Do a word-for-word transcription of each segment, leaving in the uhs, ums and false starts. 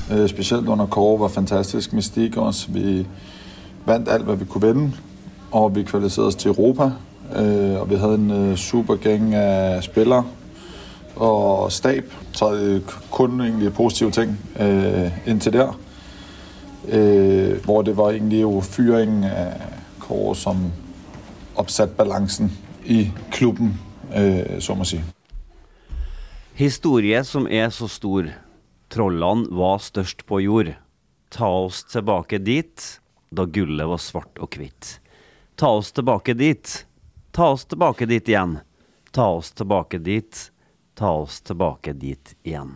Øh, specielt under Kåre var fantastisk mystik også. Vi vandt alt, hvad vi kunne vinde, og vi kvalificerede os til Europa. Øh, og vi havde en øh, super gang af spillere og stab, så øh, kun egentlig positive ting øh, indtil der. Øh, hvor det var egentlig jo fyringen af Kåre, som opsatte balancen i klubben, øh, så må sige. Historie som er så stor. Trollene var størst på jord. Ta oss tilbake dit, da gullet var svart og hvitt. Ta oss tilbake dit. Ta oss tilbake dit igjen. Ta oss tilbake dit. Ta oss tilbake dit igjen.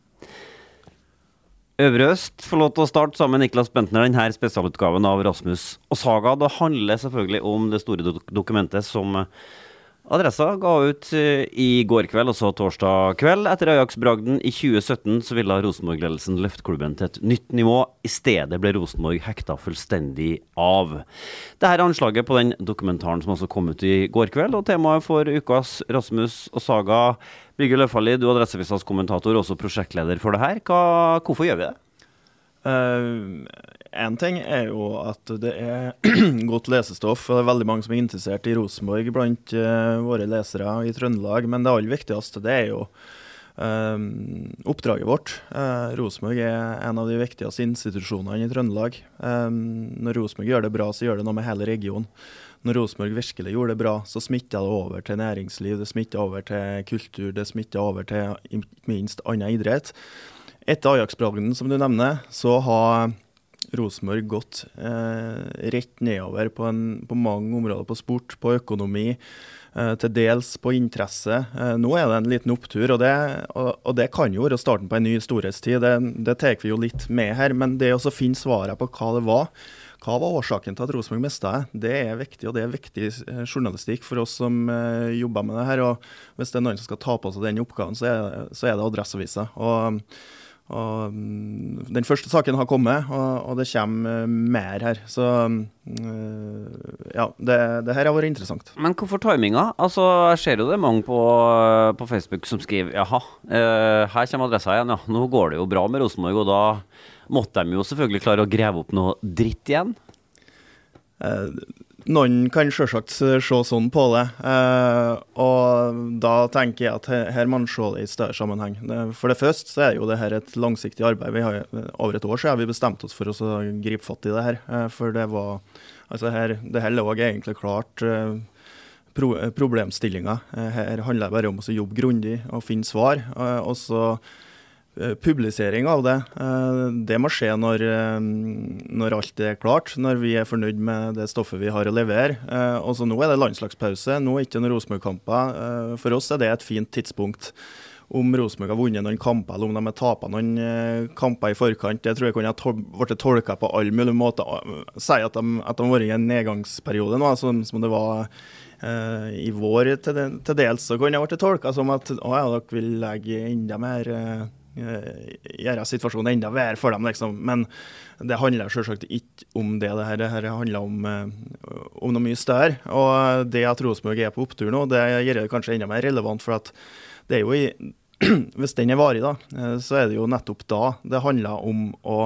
Øvre Øst får lov til å starte sammen med Niklas Bentner denne spesialutgaven av Rasmus og Saga. Det handler selvfølgelig om det store dok- dokumentet som Adressa ga ut i går kveld, altså torsdag kveld. Etter Ajax-bragden i tjue sytten så ville Rosenborg-ledelsen løfte klubben til et nytt nivå. I stedet ble Rosenborg hekta fullstendig av. Dette er anslaget på den dokumentaren som også kom ut i går kveld, og temaet for ukas Rasmus og Saga. Birger Løfaldli, du er Adressevisas kommentator, også prosjektleder for det her. Hva, hvorfor gjør vi det? Uh, en ting er jo at det er godt lesestoff, og det er veldig mange som er interessert i Rosenborg blant uh, våre lesere i Trøndelag, men det aller viktigste det er jo uh, oppdraget vårt. Uh, Rosenborg er en av de viktigste institusjonene i Trøndelag. Uh, når Rosenborg gjør det bra, så gjør det noe med hele regionen. Når Rosenborg virkelig gjorde det bra, så smittet det over til næringsliv, det smittet over til kultur, det smittet over til ikke minst annen idrett. Etter Ajax-bragden, som du nevner, så har Rosenborg gått eh, rett nedover på, en, på mange områder, på sport, på økonomi, eh, til dels på interesse. Eh, nå er det en liten opptur, og det, og, og det kan jo være starten på en ny storhetstid. Det, det tar vi jo litt med her, men det å finne svaret på hva det var, hva var årsaken til at Rosenborg mistet, det er viktig, og det er viktig journalistikk for oss som eh, jobber med det her. Og hvis det er noen som skal ta på seg den oppgaven, så er, så er det Adresseavisa. Og Og den første saken har kommet, og, og det kommer mer her. Så ja, det, det her har vært interessant. Men hvorfor timinga? Altså, jeg ser jo det mange på, på Facebook som skriver, jaha, eh, her kommer Adressa igjen, ja. Nå går det jo bra med Rosenborg, og da måtte de jo selvfølgelig klare å greve opp noe dritt igjen. Eh, Noen kan selvsagt se sånn på det, eh, og da tenker jeg at her, her man se det i større sammenheng. For det første så er jo det her et langsiktig arbeid. Vi har over et år siden vi bestemte oss for å gripe fatt i det her, eh, for det var, altså her, det her lå egentlig klart eh, pro, problemstillinger. Eh, her handler det bare om å jobbe grundig og finne svar, eh, og så publisering av det, det må skje når, når alt er klart, når vi er fornøyd med det stoffet vi har å levere. Og så nå er det landslagspause, nå er ikke noen Rosenborg-kamper. For oss er det et fint tidspunkt. Om Rosenborg har vunnet noen kamper, eller om de har tapet noen kamper i forkant, det tror jeg kunne ha vært tolket på alle mulige måter. Si at de, at de har vært i en nedgangsperiode nå, som, som det var uh, i vår til, de, til dels, så kunne det ha vært tolket som at å, ja, dere vil legge enda mer uh, gjøre situasjonen enda verre for dem, liksom. Men det handler selvsagt ikke om det. Det her, det her handler om, om noe mye større. Og det at Rosenborg er på opptur nå, det gjør det kanskje enda mer relevant, for at det er jo i, hvis den er varig da, så er det jo nettopp da det handler om å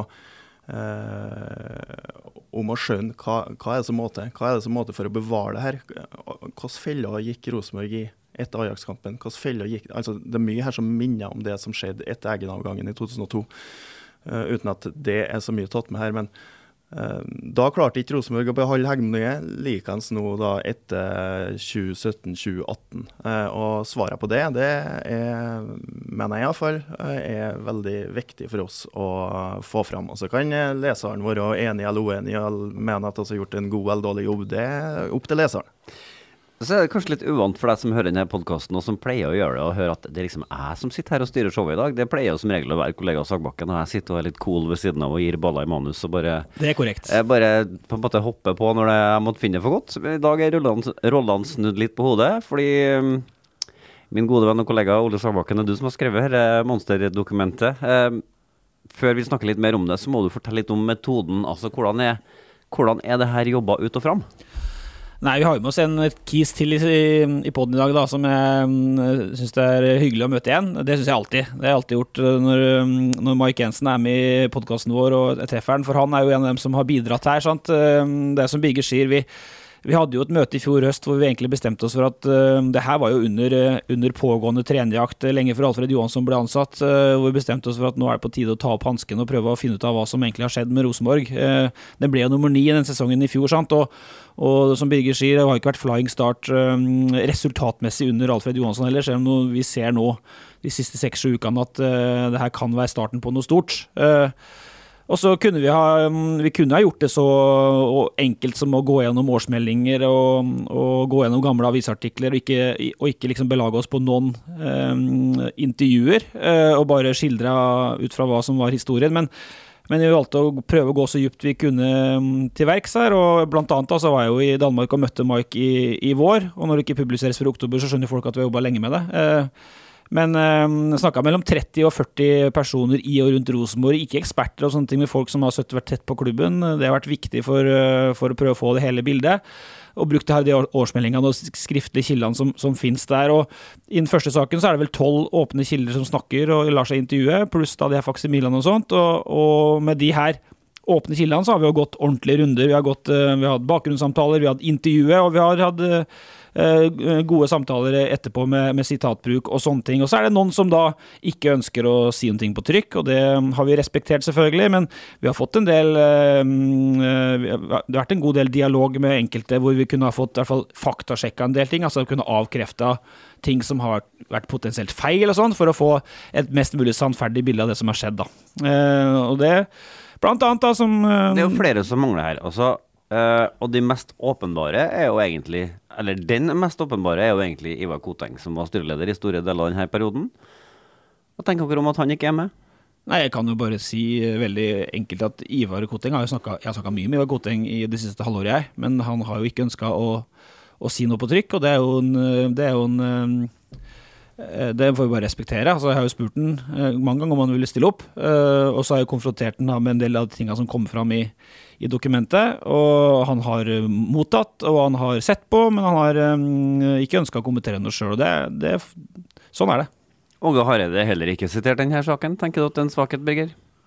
eh, om å skjønne hva, hva er det som måte, hva er det som måte for å bevare det her. Hvilke feller gikk Rosenborg i etter Ajax-kampen? Hvilke feller gikk, altså det er mye her som minner om det som skjedde etter Eggen-avgangen i to tusen og to, uh, uten at det er så mye tatt med her, men uh, da klarte ikke Rosenborg å beholde hegemoniet likens nå da etter tjue sytten tjue atten. Uh, og svaret på det, det er, mener jeg i hvert fall, er veldig viktig for oss å få fram. Og så kan leseren være enig eller uenig, eller mene at de har gjort en god eller dårlig jobb. Det er opp til leseren. Så er det kanskje litt uvant for deg som hører denne podcasten og som pleier å gjøre det, og høre at det er liksom jeg som sitter her og styrer showet i dag. Det pleier jo som regel å være kollega Sagbakken, og jeg sitter og er litt cool ved siden av og gir baller i manus og bare, det er korrekt. Jeg bare på en måte hopper på når det, jeg måtte finne det for godt. I dag er rollene snudd litt på hodet, fordi um, min gode venn og kollega Ole Sagbakken, er du som har skrevet dette monsterdokumentet. Um, før vi snakker litt mer om det, så må du fortelle litt om metoden, altså hvordan er, hvordan er det her jobbet ut og fram? Nei, vi har jo med oss en kis til i, i podden i dag da, som jeg synes det er hyggelig å møte igjen. Det synes jeg alltid. Det har jeg alltid gjort når, når Mike Jensen er med i podcasten vår og jeg treffer han, for han er jo en av dem som har bidratt her, sant? Det som Birger sier, vi Vi hadde jo et møte i fjor høst hvor vi egentlig bestemte oss for at uh, det her var jo under, uh, under pågående trenerjakt lenge før Alfred Johansson ble ansatt, uh, hvor vi bestemte oss for at nå er det på tide å ta opp hansken og prøve å finne ut av hva som egentlig har skjedd med Rosenborg. Uh, det ble jo nummer ni i den sesongen i fjor, sant? Og, og som Birger sier, det har ikke vært flying start um, resultatmessig under Alfred Johansson heller, selv om vi ser nå de siste seks-sju ukene at uh, det her kan være starten på noe stort. Uh, Og så kunne vi ha, vi kunne ha gjort det så enkelt som å gå gjennom årsmeldinger og, og gå gjennom gamle avisartikler og ikke, og ikke liksom belage oss på noen um, intervjuer uh, og bare skildre ut fra hva som var historien. Men, men vi valgte å prøve å gå så djupt vi kunne um, til verks her, og blant annet da, så var jeg jo i Danmark og møtte Mike i, i vår, og når det ikke publiseres for oktober så skjønner folk at vi har jobbet lenge med det. Uh, Men eh, snakket mellom tretti og førti personer i og rundt Rosenborg, ikke eksperter og sånne ting, med folk som har vært tett på klubben. Det har vært viktig for, for å prøve å få det hele bildet, og brukte her de årsmeldingene og skriftlige kildene som, som finnes der. Og i den første saken så er det vel tolv åpne kilder som snakker og lar seg intervjue, pluss da de her faksimilene og sånt, og, og med de her åpne kildene så har vi jo gått ordentlige runder. Vi har, gått, vi har hatt bakgrunnssamtaler, vi har hatt intervjuet, og vi har hatt gode samtaler etterpå med, med sitatbruk og sånne ting. Og så er det noen som da ikke ønsker å si noen ting på trykk, og det har vi respektert selvfølgelig, men vi har fått en del det har vært en god del dialog med enkelte hvor vi kunne ha fått i hvert fall faktasjekket en del ting, altså kunne avkreftet ting som har vært potensielt feil og sånn, for å få et mest mulig sannferdig bilde av det som har skjedd da. Og det blant annet da som det er jo flere som mangler her, altså. Uh, og de mest åpenbare er jo egentlig, eller den mest åpenbare er jo egentlig Ivar Koteng, som var styreleder i store deler av denne perioden. Hva tenker dere om at han ikke er med? Nei, jeg kan jo bare si veldig enkelt at Ivar Koteng har jo snakket, jeg har snakket mye med Ivar Koteng i det siste halvåret jeg, men han har jo ikke ønsket å, å si noe på trykk, og det er jo en, det er jo en det får vi bare respektere. Altså, jeg har jo spurt den mange ganger om han ville stille opp, og så har jeg konfrontert den med en del av de tingene som kommer fram i i dokumentet, og han har mottatt, og han har sett på, men han har um, ikke ønsket å kommentere noe selv, og det, det, sånn er det. Åge Hareide heller ikke sitert denne saken. Tenker du at det er en svakhet, Birger?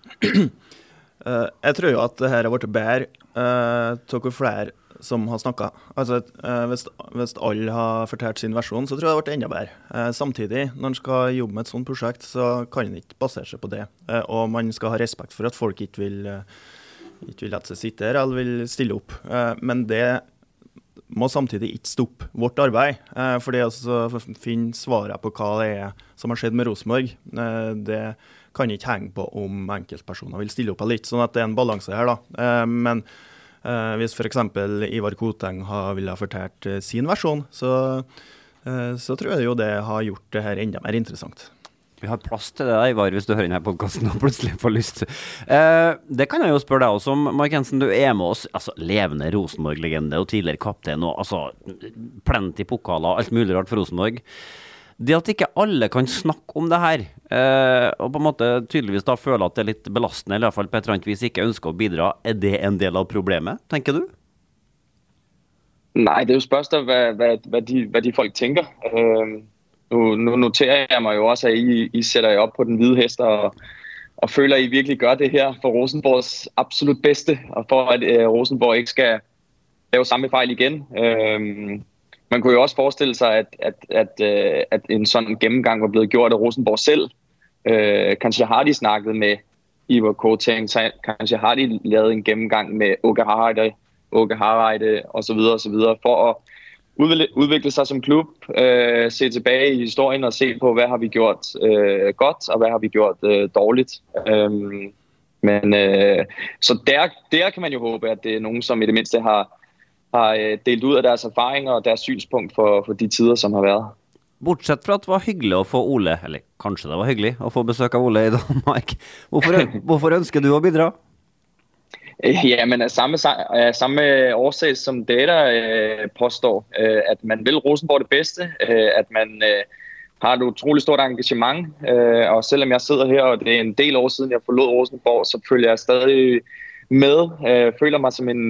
uh, jeg tror jo at det her har vært bedre uh, til hvor flere som har snakket. Altså, uh, hvis, hvis alle har fortalt sin versjon, så tror jeg det har vært enda bedre. Uh, samtidig, når man skal jobbe med et sånt prosjekt, så kan man ikke basere seg på det, uh, og man skal ha respekt for at folk ikke vil uh, ikke vil lette seg sitte her, eller vil stille opp. Men det må samtidig ikke stoppe vårt arbeid, for det å finne svaret på hva det er som har skjedd med Rosenborg, det kan ikke henge på om enkeltpersoner vil stille opp eller ikke, sånn at det er en balanse her da. Men hvis for eksempel Ivar Koteng ville ha fortalt sin versjon, så, så tror jeg jo det har gjort det her enda mer interessant. Vi har plass til det, Ivar, hvis du hører denne podcasten og plutselig får lyst. Eh, det kan jeg jo spørre deg også om, Mike Jensen, du er med oss, altså levende Rosenborg-legende og tidligere kaptein og altså plenty pokaler, alt mulig rart for Rosenborg. Det at ikke alle kan snakke om det her, eh, og på en måte tydeligvis da føler at det er litt belastende, eller i hvert fall på et eller annet vis ikke ønsker å bidra, er det en del av problemet, tenker du? Nei, det er jo spørsmål hva, hva, hva, de, hva de folk tenker. Uh... Nu, nu noterer jeg mig jo også, at I, I sætter jer op på den hvide hest og, og føler, at I virkelig gør det her for Rosenborgs absolut bedste, og for at uh, Rosenborg ikke skal lave samme fejl igen. Uh, man kunne jo også forestille sig, at, at, at, uh, at en sådan gennemgang var blevet gjort af Rosenborg selv. Uh, kanskje har de snakket med Ivar Koteng, kanskje har de lavet en gennemgang med Åge Hareide, Åge Hareide osv. osv. for at udvikle sig som klub, øh, se tilbage i historien og se på, hvad har vi gjort øh, godt, og hvad har vi gjort øh, dårligt. Øhm, men øh, så der, der kan man jo håbe, at det er nogen, som i det mindste har, har delt ud af deres erfaringer og deres synspunkt for, for de tider, som har været. Bortsett fra at det var hyggelig å få Ole, eller kanskje det var hyggelig å få besøk av Ole i Danmark. Hvorfor, hvorfor ønsker du å bidra? Ja, men af samme, af samme årsag som det, der øh, påstår, øh, at man vil Rosenborg det bedste, øh, at man øh, har et utroligt stort engagement, øh, og selvom jeg sidder her, og det er en del år siden, jeg forlod Rosenborg, så følger jeg stadig med, øh, føler mig som en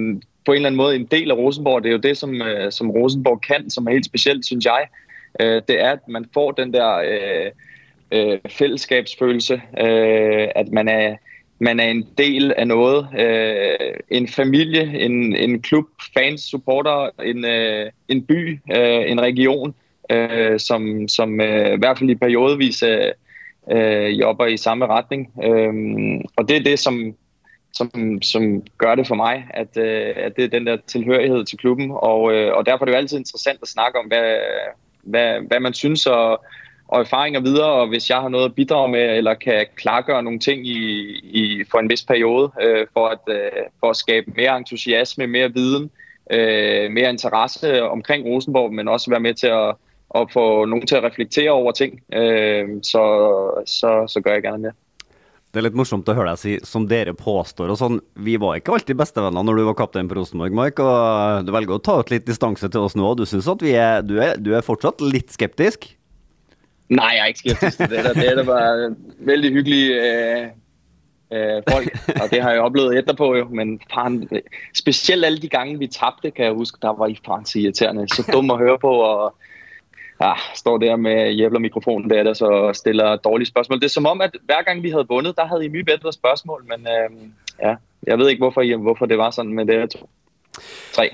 på en eller anden måde en del af Rosenborg. Det er jo det, som, øh, som Rosenborg kan, som er helt specielt, synes jeg. Øh, det er, at man får den der øh, øh, fællesskabsfølelse, øh, at man er, man er en del af noget. Øh, en familie, en, en klub, fans, supporter, en, øh, en by, øh, en region, øh, som, som øh, i hvert fald i periodevis øh, øh, jobber i samme retning. Øh, og det er det, som, som, som gør det for mig, at, øh, at det er den der tilhørighed til klubben. Og, øh, og derfor er det jo altid interessant at snakke om, hvad, hvad, hvad man synes, og, og erfaringer videre, og hvis jeg har noget at bidrage med, eller kan klargøre nogle ting i, i, for en vis periode, øh, for, at, øh, for at skabe mere entusiasme, mere viden, øh, mere interesse omkring Rosenborg, men også være med til at, at få nogen til at reflektere over ting, øh, så, så, så gør jeg gerne det. Det er litt morsomt å høre deg si, som dere påstår og sånn, vi var ikke alltid bestevenner når du var kaptein på Rosenborg, Mike, og du velger å ta ut litt distanse til oss nå, og du synes at vi er, du er, du er fortsatt litt skeptisk? Nej, jeg er ikke skeptisk til det der. Det er da bare veldig hyggelige øh, øh, folk, og det har jeg oplevet etterpå jo, men fan, specielt alle de gange vi tabte, kan jeg huske, der var I fancy irriterende, så dumt at høre på, og ja, står der med jævler mikrofonen der, der så stiller dårlige spørgsmål. Det er som om, at hver gang vi havde vundet, der havde I mye bedre spørgsmål, men øh, ja, jeg ved ikke, hvorfor, I, hvorfor det var sådan med det to. Tre.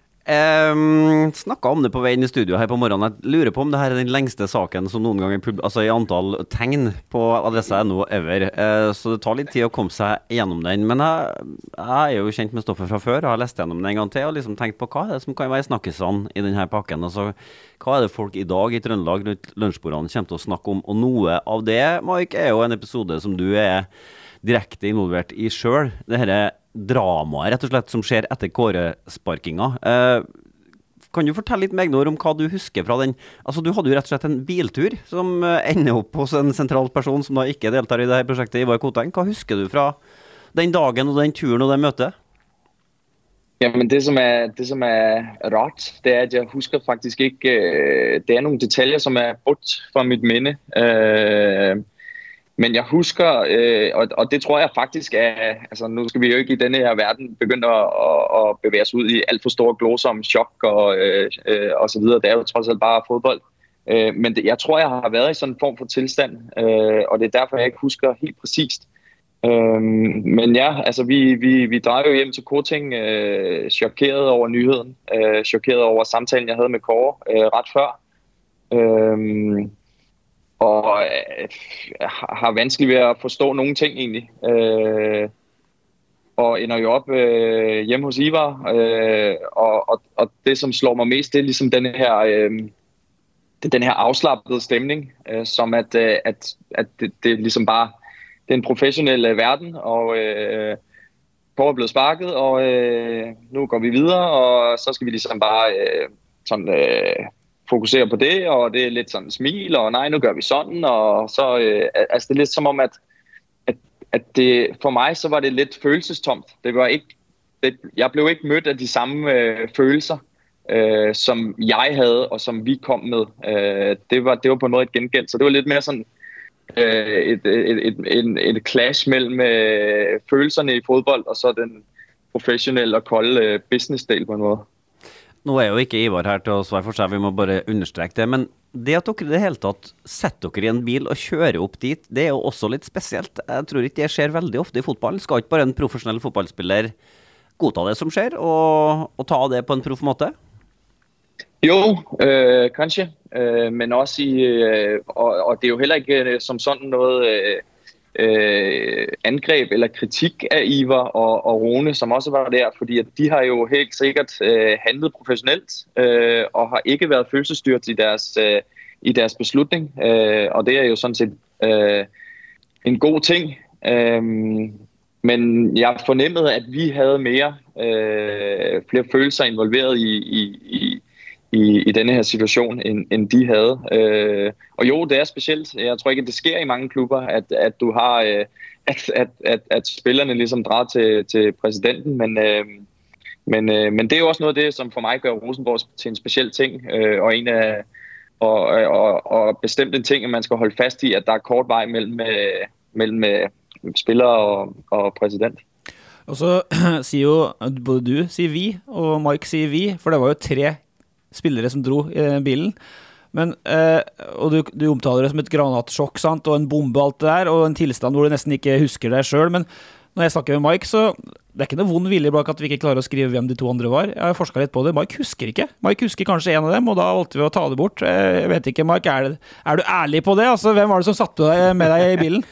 Um, snakket om det på vei inn i studio her på morgenen. Jeg lurer på om det her er den lengste saken som noen gang er altså i antall tegn på adressa nå ever. Uh, så det tar litt tid å komme seg gjennom den. Men jeg, jeg er jo kjent med stoffet fra før, og har lest gjennom den en gang til og liksom tenkt på hva er det som kan være snakkesene i denne pakken. Altså, hva er det folk i dag i Trøndelag rundt lunsjbordene kommer til å snakke om? Og noe av det, Mike, er jo en episode som du er direkte involvert i selv. Det her er dramaet, rett og slett, som skjer etter Kåre-sparkinga. Eh, kan du fortelle litt meg om hva du husker fra den? Altså, du hadde jo rett og slett en biltur som ender opp hos en sentral person som da ikke deltar i det her prosjektet, Ivar Koteng. Hva husker du fra den dagen og den turen og det møtet? Jamen det som er, det som er rart, det er, at jeg husker faktisk ikke, øh, det er nogle detaljer, som er brudt fra mit minde. Øh, Men jeg husker, øh, og, og det tror jeg faktisk er, altså nu skal vi jo ikke i denne her verden begynde at, at, at bevæge os ud i alt for store gloser om chok og, øh, øh, og så videre. Det er jo trods alt bare fodbold. Øh, men det, jeg tror, jeg har været i sådan en form for tilstand, øh, og det er derfor, jeg ikke husker helt præcist. Øh, men ja, altså vi, vi, vi drejer jo hjem til Koteng, øh, chokeret over nyheden, øh, chokeret over samtalen, jeg havde med Kåre øh, ret før. Øh, og øh, har vanskeligt ved at forstå nogle ting egentlig. Øh, og ender jo op øh, hjemme hos Ivar, øh, og, og, og det som slår mig mest, det er ligesom den her, øh, det er den her afslappede stemning, øh, som at, øh, at, at det, det er ligesom bare, det er en professionel øh, verden, og øh, Kåre er blevet sparket, og øh, nu går vi videre, og så skal vi ligesom bare øh, sådan... Øh, fokusere på det, og det er lidt sådan smil, og nej, nu gør vi sådan, og så, øh, altså det er lidt som om, at, at, at det, for mig, så var det lidt følelsestomt. Det var ikke, det, jeg blev ikke mødt af de samme øh, følelser, øh, som jeg havde, og som vi kom med. Øh, det, var, det var på en måde et gengæld, så det var lidt mere sådan øh, et, et, et, et, et clash mellem øh, følelserne i fodbold, og så den professionelle og kolde øh, business-del på en måde. Nå er jo ikke Ivar her til å svare for seg, vi må bare understreke det, men det at dere i det hele tatt setter dere i en bil og kjører opp dit, det er jo også litt spesielt. Jeg tror ikke det skjer veldig ofte i fotball. Skal ikke bare en profesjonell fotballspiller godta det som skjer, og, og ta det på en proff måte? Jo, øh, kanskje, øh, men også i, øh, og, og det er jo heller ikke øh, som sådan noget... Øh, Øh, angreb eller kritik af Ivar og, og Rune, som også var der, fordi at de har jo helt sikkert øh, handlet professionelt øh, og har ikke været følelsesstyret i deres, øh, i deres beslutning, øh, og det er jo sådan set øh, en god ting. Øh, men jeg fornemmede, at vi havde mere øh, flere følelser involveret i, i, i I, i denne her situation, end, end de havde. Øh, og jo, det er specielt. Jeg tror ikke, at det sker i mange klubber, at, at du har, øh, at, at, at, at spillerne ligesom drager til, til præsidenten, men, øh, men, øh, men det er jo også noget af det, som for mig gør Rosenborg til en speciel ting, øh, og en af, og, og, og bestemt en ting, at man skal holde fast i, at der er kort vej mellem, mellem spillere og, og præsident. Og så sier jo både du sier vi, og Mike sier vi, for det var jo tre spillere som dro i bilen. Men, eh, og du, du omtaler det som et granatsjokk, sant? Og en bombe og alt det der, og en tilstand hvor du nesten ikke husker deg selv. Men når jeg snakker med Mike, så det er ikke noe vond vilje bak at vi ikke klarer å skrive hvem de to andre var. Jeg har forsket litt på det. Mike husker ikke. Mike husker kanskje en av dem, og da valgte vi å ta det bort. Jeg vet ikke, Mike, er, det, er du ærlig på det? Altså, hvem var det som satte deg med deg i bilen?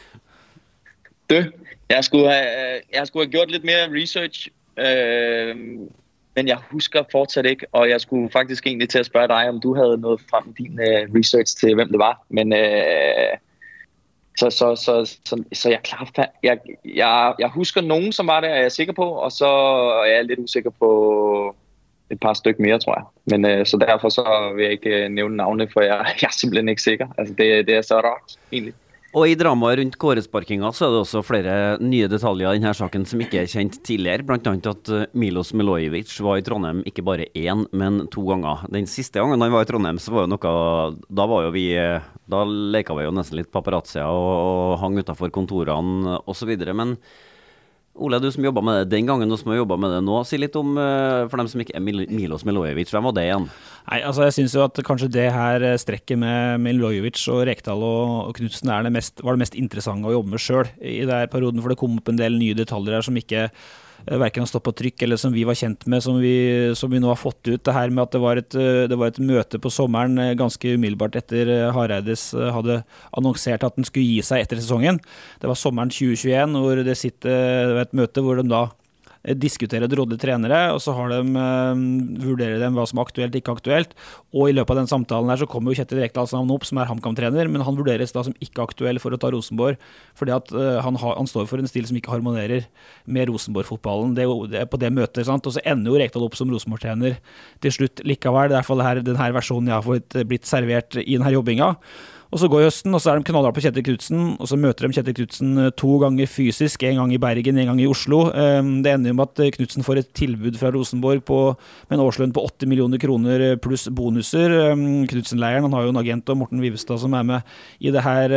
Du, jeg skulle have, jeg skulle have gjort litt mer research, øh, men jeg husker fortsatt ikke, og jeg skulle faktisk egentlig til å spørre deg om du hadde noget frem din øh, research til hvem det var, men øh, så, så, så, så, så jeg, klar, jeg, jeg, jeg husker noen som var det, er jeg sikker på, og så er jeg litt usikker på et par stykker mer, tror jeg. Men øh, så derfor så vil jeg ikke nævne navnet, for jeg, jeg er simpelthen ikke sikker. Altså, det, det er så rart, egentlig. Og i dramaet rundt kåresparkinga så er det også flere nye detaljer i denne saken som ikke er kjent tidligere, blant annet at Milos Milojevic var i Trondheim ikke bare én, men to ganger. Den siste gangen han var i Trondheim så var jo noe, da var jo vi, da leka vi jo nesten litt paparazzier og, og hang utenfor kontorene og så videre, men Ole, du som jobbet med det den gangen og som har jobbet med det nå, si litt om, for dem som ikke er Milos Milojevic, hvem var det igjen? Nei, altså jeg synes jo at kanskje det her strekket med Milojevic og Rekdal og Knudsen er det mest, var det mest interessante å jobbe med selv i denne perioden, for det kom opp en del nye detaljer her som ikke hverken har stått på trykk eller som vi var kjent med, som vi, som vi nå har fått ut. Det her med at det var, et, det var et møte på sommeren ganske umiddelbart etter Hareides hadde annonsert at den skulle gi seg etter sesongen. Det var sommeren tjue tjueen hvor det sitter et møte hvor de da diskuterer drådde trenere, og så har de, um, vurderer de hva som er aktuelt, ikke aktuelt, og i løpet av den samtalen her så kommer jo Kjetil Rekdals navn opp, som er HamKam-trener, men han vurderes da som ikke aktuell for å ta Rosenborg, fordi at uh, han, har, han står for en stil som ikke harmonerer med Rosenborg-fotballen. Det er jo det er på det møtet, sant? Og så ender jo Rekdal opp som Rosenborg-trener til slutt likevel. Det er i hvert fall her, den her versjonen jeg har fått blitt servert i denne jobbinga. Og så går høsten, og så er de knallhardt på Kjetil Knudsen, og så møter de Kjetil Knudsen to ganger fysisk, en gang i Bergen, en gang i Oslo. Det ender jo med at Knudsen får et tilbud fra Rosenborg på, med en årslønn på åtte millioner kroner pluss bonuser. Knudsen-leiren, han har jo en agent og Morten Vivestad som er med i det her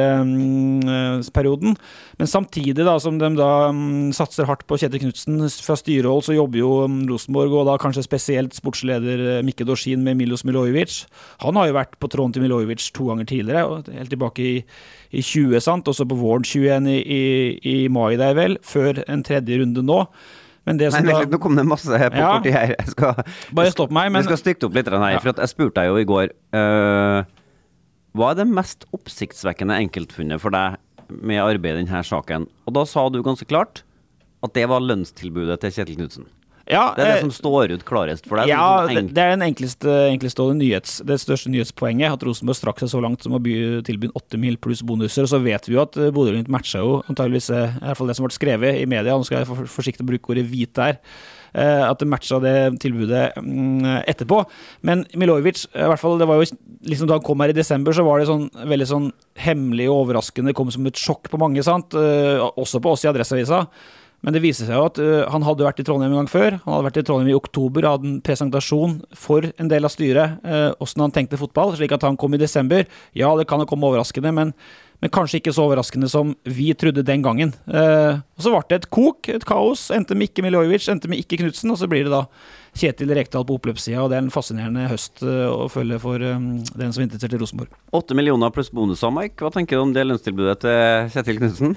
um, perioden. Men samtidig da, som de da um, satser hardt på Kjetil Knudsen fra styrehold, så jobber jo um, Rosenborg, og da kanskje spesielt sportsleder Mikke Dorsin med Milos Milojevic. Han har jo vært på tråden til Milojevic to ganger tidligere, og helt tilbake i, i tjue, sant? Også på våren tjueen i, i, i mai der vel, før en tredje runde nå. Men det som Nei, da, nå kom det masse på ja, kort tid her. Jeg skal, bare stopp meg. Men, jeg skal stykte opp litt her, ja. For at jeg spurte deg jo i går, uh, hva er det mest oppsiktsvekkende enkeltfunnet for deg med arbeidet i denne saken? Og da sa du ganske klart at det var lønnstilbudet til Kjetil Knudsen. Ja, det er det som står ut klarest for deg? Ja, det, det er den enkleste, enkeltstående nyhets, det største nyhetspoenget, at Rosenborg strakk seg så langt som å tilby åtte mil pluss bonuser, og så vet vi jo at Bodø Glimt matcher jo antageligvis, i hvert fall det som ble skrevet i media, nå skal jeg være forsiktig å bruke ordet hvit der, at det matcha det tilbudet etterpå. Men Milojevic, i hvert fall, det var jo liksom da han kom her i desember, så var det sånn veldig sånn hemmelig og overraskende, kom som et sjokk på mange, sant? Også på oss i Adresseavisa. Men det viser seg jo at uh, han hadde vært i Trondheim en gang før. Han hadde vært i Trondheim i oktober, hadde en presentasjon for en del av styret, uh, hvordan han tenkte fotball, slik at han kom i desember. Ja, det kan jo komme overraskende, men, men kanskje ikke så overraskende som vi trodde den gangen. Uh, og så ble det et kok, et kaos. Endte med ikke Milojevic, endte med ikke Knudsen, og så blir det da Kjetil Rekdal på oppløpssida, og det er en fascinerende høst uh, å følge for um, den som er interessert i Rosenborg. Åtte millioner pluss bonuser, Mike. Hva tenker du om det lønnstilbudet til Kjetil Knudsen?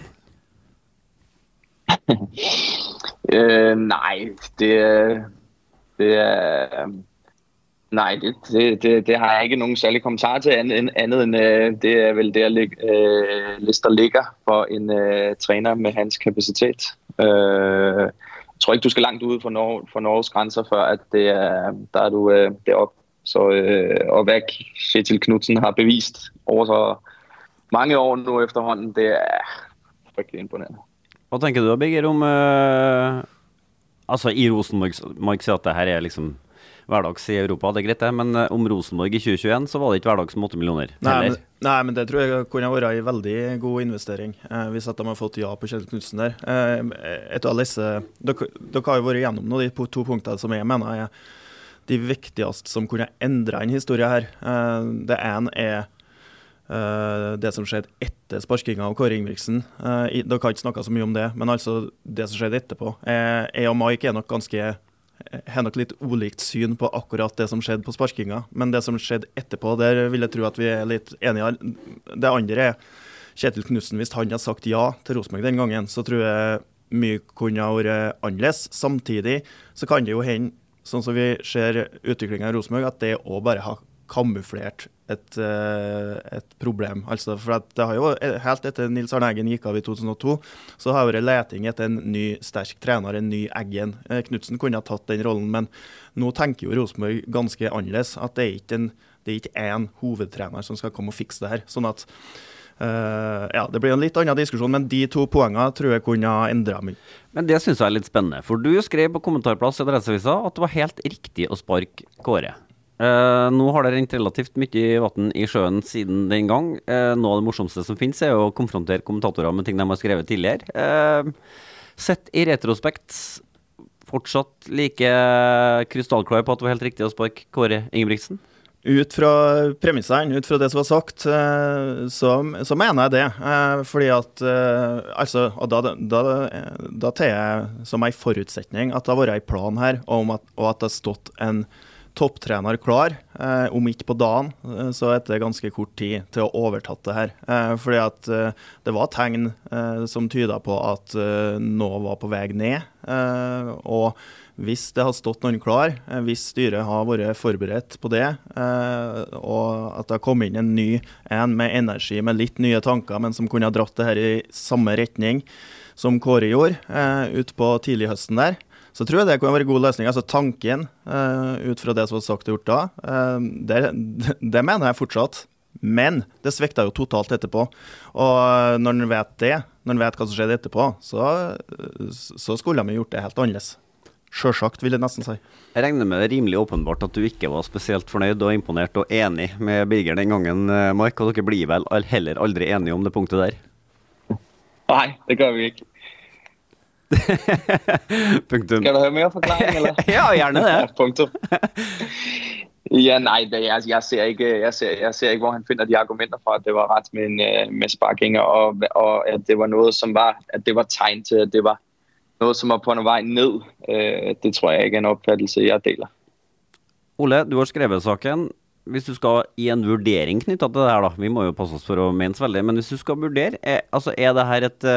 øh, nej, det, det er nej, det, det, det, det har jeg ikke nogen særlig kommentar til andet, andet end øh, det er vel der øh, lister ligger for en øh, træner med hans kapacitet. Øh, jeg tror ikke du skal langt ud for, Nor- for Norges grænser før at det er, der er du øh, deroppe. Så øh, og hvad Kjetil Knudsen har bevist over så mange år nu efterhånden, det er frygtelig imponerende. Hva tenker du da, Birger, om uh, altså i Rosenborg, Mike sier at det her er liksom hverdags i Europa, det er greit det, men uh, om Rosenborg i tjue tjueen så var det ikke hverdags med åtte millioner. Nei men, nei, men det tror jeg kunne være en veldig god investering, eh, hvis at de har fått ja på Kjetil Knudsen der. Eh, etter å lese, dere, dere har jo vært gjennom nå de to punktene som jeg mener er de viktigste som kunne endre en historie her. Eh, det ene er uh, det som skjedde etter sparkingen av Kåre Ingebrigtsen. Uh, i, dere har ikke snakket så mye om det, men altså det som skjedde etterpå. Uh, jeg og Mike er nok ganske har nok litt ulikt syn på akkurat det som skjedde på sparkinga, men det som skjedde etterpå, der vil jeg tro at vi er litt enige. Det andre er Kjetil Knudsen, hvis han har sagt ja til Rosenborg den gangen, så tror jeg mye kunne ha vært annerledes. Samtidig så kan det jo hende, sånn som vi ser utviklingen i Rosenborg, at det også bare har kamuflert et, et problem. Altså, for at det har jo, helt etter Nils Arne Eggen gikk av i to tusen og to, så har det vært leting etter en ny sterk trener, en ny Eggen. Knudsen kunne ha tatt den rollen, men nå tenker jo Rosenborg ganske annerledes, at det er ikke en, det er ikke en hovedtrener som skal komme og fikse det her. Sånn at Uh, ja, det blir en litt annen diskusjon, men de to poengene tror jeg kunne ha endret mye. Men det synes jeg er litt spennende, for du skrev på kommentarplass i Adresseavisa at det var helt riktig å sparke Kåre. Uh, nå har det rent relativt mye vatten i sjøen siden den gang. Uh, noe av det morsomste som finnes er å konfrontere kommentatorer med ting de har skrevet tidligere. Uh, sett i retrospekt, fortsatt like krystallklar på at det var helt riktig å sparke Kåre Ingebrigtsen? Ut fra premissene, ut fra det som var sagt, så, så mener jeg det. Fordi at, altså, og da, da, da tar jeg som en forutsetning at det har vært en plan her, og, at, og at det har stått en topptrener klar, om ikke på dagen, så etter ganske kort tid til å overtatt det her. Fordi at det var tegn som tydet på at noe var på vei ned, og hvis det har stått noen klar, hvis styret har vært forberedt på det, og at det har kommet inn en ny en med energi, med litt nye tanker, men som kunne ha dratt det her i samme retning som Kåre gjorde, ut på tidlig høsten der, så tror jeg det kunne være en god løsning. Altså tanken, ut fra det som var sagt og gjort da, det, det mener jeg fortsatt. Men det svekta jo totalt etterpå. Og når en vet det, når en vet hva som skjedde etterpå, så, så skulle de gjort det helt annerledes. Selvsagt, vil jeg nesten si. Jeg regner med det rimelig åpenbart at du ikke var spesielt fornøyd og imponert og enig med Birger den gangen, Mark, og dere blir vel heller aldri enige om det punktet der? Nei, det gør vi ikke. Punktum. Skal du høre mere forklaring, eller? Ja, gjerne det. Punktum. Ja, nej, det, jeg, jeg, ser ikke, jeg, ser, jeg ser ikke, hvor han finder de argumenter fra, at det var ret med, en, med sparkinger, og, og at det var noget, som var, at det var tegn til, at det var noget, som var på en vej ned. Det tror jeg ikke er en opfattelse, jeg deler. Ole, du har skrevet saken. Hvis du skal i en vurdering knyttet til det her da, vi må jo passe oss for å mene veldig, men hvis du skal vurdere, er, altså er det her et...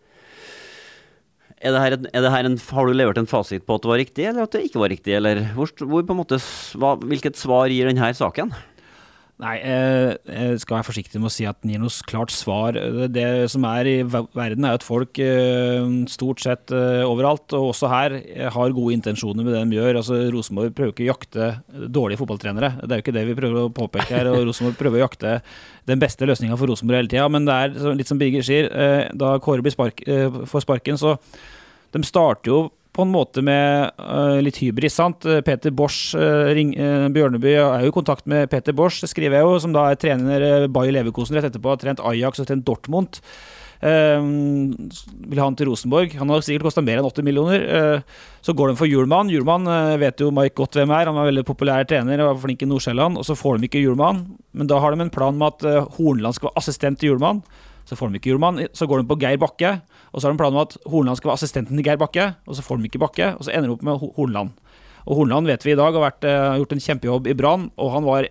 Er det her, er det her en, har du levert en fasit på at det var riktig, eller at det ikke var riktig? Eller hvor, hvor på en måte, hva, hvilket svar gir denne saken? Nei, jeg skal være forsiktig med å si at den gir noe klart svar. Det som er i verden er at folk stort sett overalt, og også her, har gode intensjoner med det de gjør. Altså, Rosenborg prøver ikke å jakte dårlige fotballtrenere. Det er jo ikke det vi prøver å påpeke her, og Rosenborg prøver å jakte den beste løsningen for Rosenborg hele tiden. Men det er litt som Birger sier, da Kåre blir spark, får sparken, så de starter jo på en måte med uh, litt hybris, sant? Peter Bosch, uh, ring, uh, Bjørneby er jo i kontakt med Peter Bosch, skriver jeg jo, som da er trener uh, Bayer Leverkusen rett etterpå, har trent Ajax og trent Dortmund. Uh, vil ha han til Rosenborg. Han har sikkert kostet mer enn åtte millioner. Uh, så går de for Hjulmann. Hjulmann uh, vet jo Mike godt hvem er. Han var veldig populær trener og var flink i Nordsjælland, og så får de ikke Hjulmann. Men da har de en plan med at uh, Hornland skal være assistent til Hjulmann. Så får de ikke Hjulmann, så går de på Geir Bakke, og så har de planen om at Hornland skal være assistenten til Geir Bakke, og så får de ikke Bakke, og så ender de opp med Hornland. Og Hornland vet vi i dag har vært, uh, gjort en kjempejobb i Brann, og han var,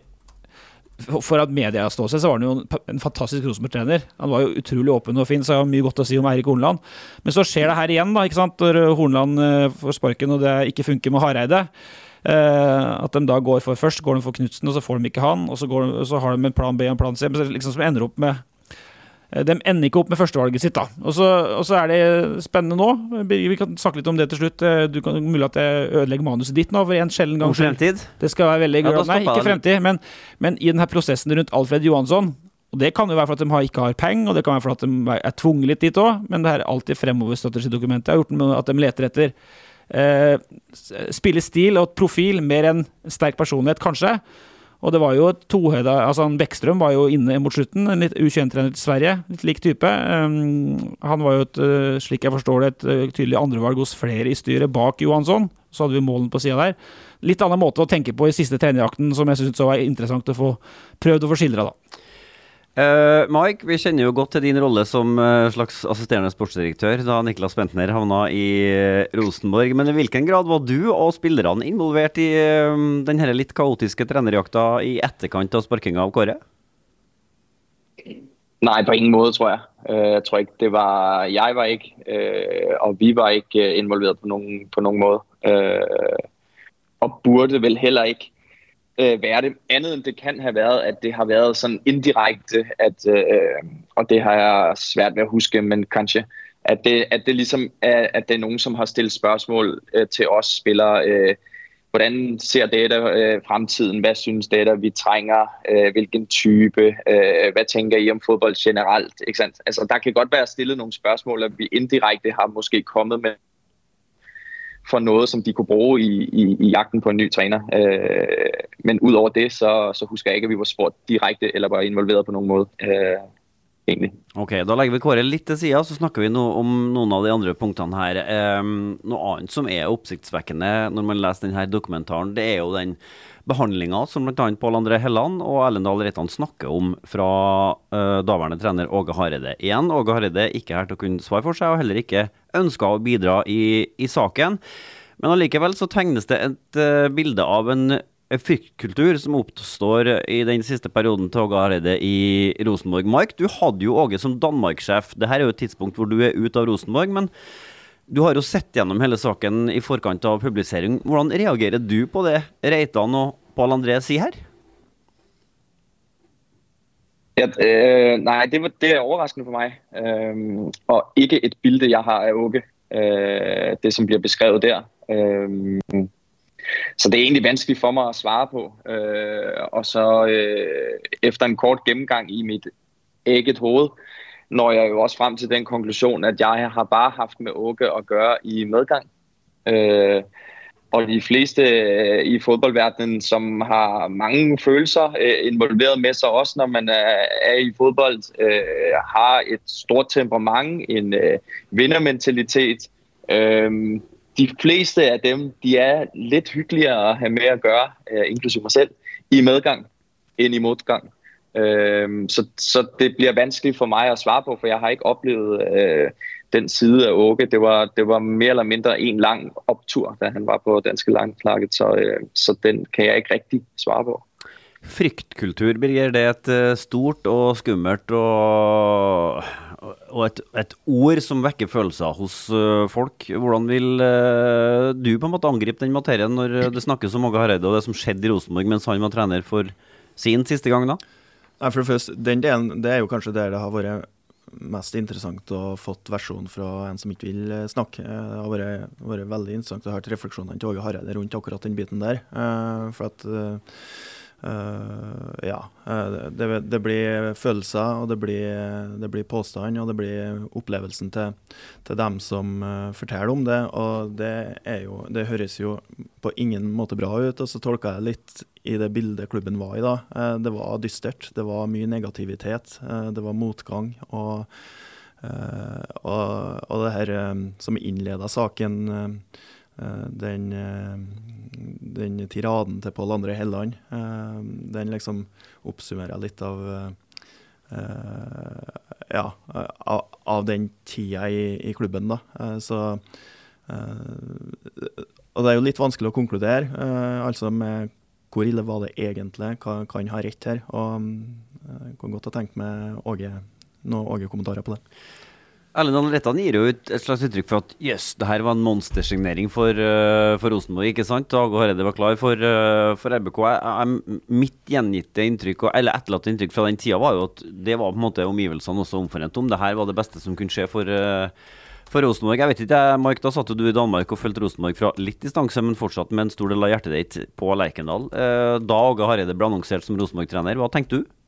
for at media stod seg, så var han jo en, en fantastisk Rosenborg-trener. Han var jo utrolig åpen og fin, så jeg har mye godt å si om Eirik Hornland. Men så skjer det her igjen da, ikke sant, når Hornland uh, får sparken, og det ikke funker med Hareide. Uh, at de da går for, først går de for Knudsen, og så får de ikke han, og så, går de, så har de en plan B og en plan C, men så liksom som ender opp med de ender ikke opp med førstevalget sitt da. Og så, og så er det spennende nå. Vi kan snakke litt om det til slutt. Du kan mulig at jeg ødelegger manuset ditt nå for en sjelden gang. Om fremtid? Det skal være veldig greit. Ja, nei, ikke fremtid, men, men i denne prosessen rundt Alfred Johansson, og det kan jo være for at de har, ikke har penger, og det kan være for at de er tvunget litt dit også, men det her er alltid fremover strategidokumentet. Jeg har gjort det med at de leter etter eh, spillestil og profil mer enn sterk personlighet, kanskje. Og det var jo tohøyda, altså han Bäckström var jo inne mot slutten, en litt U tjueen-trener til Sverige, litt lik type. Um, han var jo et, uh, slik jeg forstår det, et uh, tydelig andrevalg hos flere i styret bak Johansson. Så hadde vi målen på siden der. Litt annen måte å tenke på i siste trenerakten, som jeg synes var interessant å få prøvd å få skildret da. Uh, Mike, vi kjenner jo godt til din rolle som uh, slags assisterende sportsdirektør da Niklas Bentner havna i uh, Rosenborg, men i hvilken grad var du og spillerne involvert i uh, den her litt kaotiske trenerjakta i etterkant av sparkinga av Kåre? Nej, på ingen måde, tror jeg. Uh, jeg tror ikke, det var, jeg var ikke, uh, og vi var ikke involveret på nogen, på nogen måde. Uh, og burde vel heller ikke være det andet end det kan have været, at det har været sådan indirekte, at, øh, og det har jeg svært ved at huske, men kanskje, at det, at det ligesom er, at det er nogen, som har stillet spørgsmål øh, til os spillere. Øh, hvordan ser dette øh, fremtiden? Hvad synes dette, vi trænger? Øh, hvilken type? Øh, hvad tænker I om fodbold generelt? Ikke sandt? Altså, der kan godt være stillet nogle spørgsmål, at vi indirekte har måske kommet med for noget, som de kunne bruge i, i, i jagten på en ny træner. Øh, men ud over det, så, så husker jeg ikke, at vi var spurgt direkte eller var involveret på nogen måde. Øh, egentlig. Ok, da legger vi Kåre litt til siden, så snakker vi nå om noen av de andre punktene her. Um, noe annet som er oppsiktsvekkende når man leser denne dokumentaren, det er jo den behandlingen som blant annet Pål André Helland og Erlend Reitan snakker om fra uh, daværende trener Åge Hareide. Igjen, Åge Hareide ikke her til å kunne svare for seg, og heller ikke ønsker å bidra i, i saken. Men allikevel så tegnes det et uh, bilde av en fryktkultur som oppstår i den siste perioden til Åge Hareide i Rosenborg. Mike, du hadde jo Åge som Danmark-sjef. Dette er jo et tidspunkt hvor du er ute av Rosenborg, men du har jo sett gjennom hele saken i forkant av publisering. Hvordan reagerer du på det Reitan og Pål André sier her? Ja, øh, nej, det, var, det er overraskende for mig. Øh, og ikke et bilde, jeg har af Åge. Øh, det, som bliver beskrevet der. Øh, Så det er egentlig vanskeligt for mig at svare på. Øh, og så øh, efter en kort gennemgang i mit eget hoved, når jeg jo også frem til den konklusion, at jeg har bare haft med Åge at gøre i medgang. Øh, og de fleste øh, i fodboldverdenen, som har mange følelser øh, involveret med sig, også når man er, er i fodbold, øh, har et stort temperament, en øh, vindermentalitet. Øh, De fleste af dem, de er lidt hyggeligere at have med at gøre, øh, inklusive mig selv, i medgang end i modgang. Øh, så, så det bliver vanskeligt for mig at svare på, for jeg har ikke oplevet øh, den side af Åge. Det var, det var mere eller mindre en lang optur, da han var på danske landslaget, så, øh, så den kan jeg ikke rigtig svare på. Fryktkultur, Birger, det er et stort og skummelt og, og et, et ord som vekker følelser hos folk. Hvordan vil du på en måte angripe den materien når det snakkes om Åge Hareide og det som skjedde i Rosenborg mens han var trener for sin siste gang da? Nei, for det første, den delen, det er jo kanskje der det har vært mest interessant å fått versjon fra en som ikke vil snakke. Det har vært, vært veldig interessant å høre refleksjonene til Åge Hareide rundt akkurat den biten der. For at Uh, ja, uh, det, det blir følelser, og det blir, det blir påstand, og det blir opplevelsen til, til dem som uh, forteller om det, og det, er jo, det høres jo på ingen måte bra ut, og så tolker jeg litt i det bildet klubben var i da. Uh, det var dystert, det var mye negativitet, uh, det var motgang, og, uh, og, og det her um, som innledet saken, uh, Den, den tiraden til Pål André Helland, den liksom oppsummerer litt av, ja, av, av den tida i, i klubben da. Så, og det er jo litt vanskelig å konkludere, altså med hvor ille var det egentlig, hva kan ha rett her, og jeg kan godt ha tenkt med Åge, noen Åge-kommentarer på det. Erlend Reitan gir jo et, et slags uttrykk for at yes, det her var en monstersignering for, uh, for Rosenborg, ikke sant? Åge Hareide var klar for, uh, for R B K. Jeg, jeg, mitt gjengitte inntrykk, eller etterlatte inntrykk fra den tida var jo at det var på en måte omgivelsene også omforent om. Det her var det beste som kunne skje for, uh, for Rosenborg. Jeg vet ikke, Mark, da satt du i Danmark og følte Rosenborg fra litt distanse, men fortsatt med en stor del av hjertet ditt på Lerkendal. Uh, da Åge Hareide ble annonsert som Rosenborg-trener, hva tenkte du?